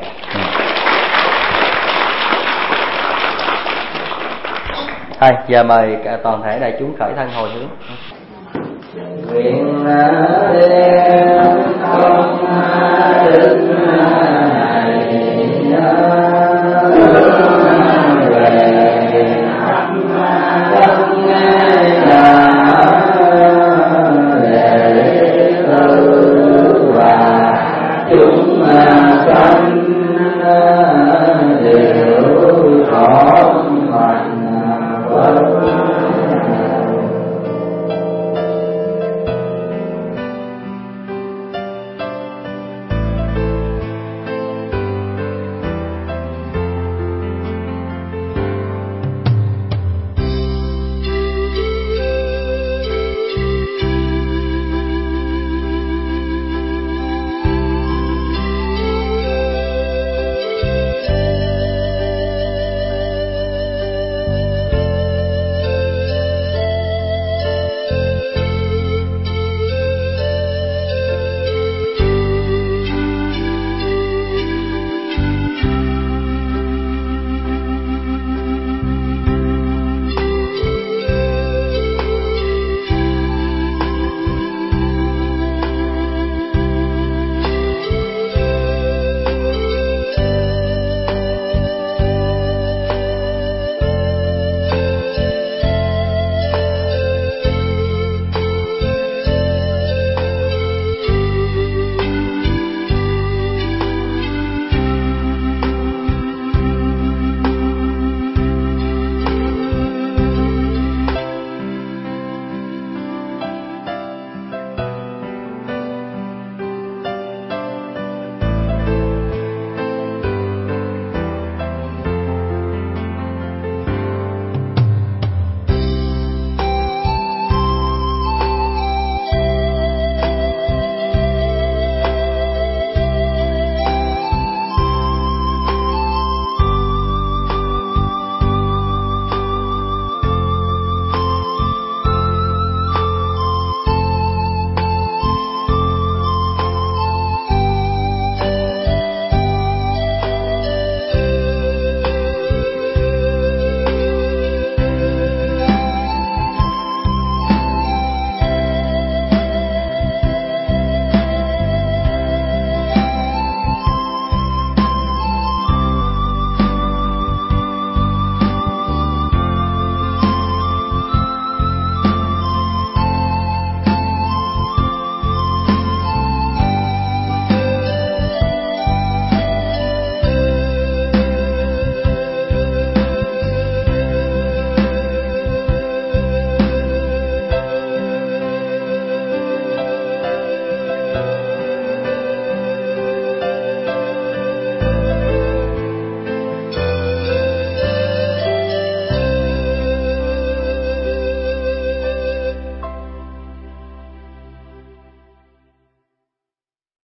Thôi giờ mời toàn thể đại chúng khởi thân hồi hướng.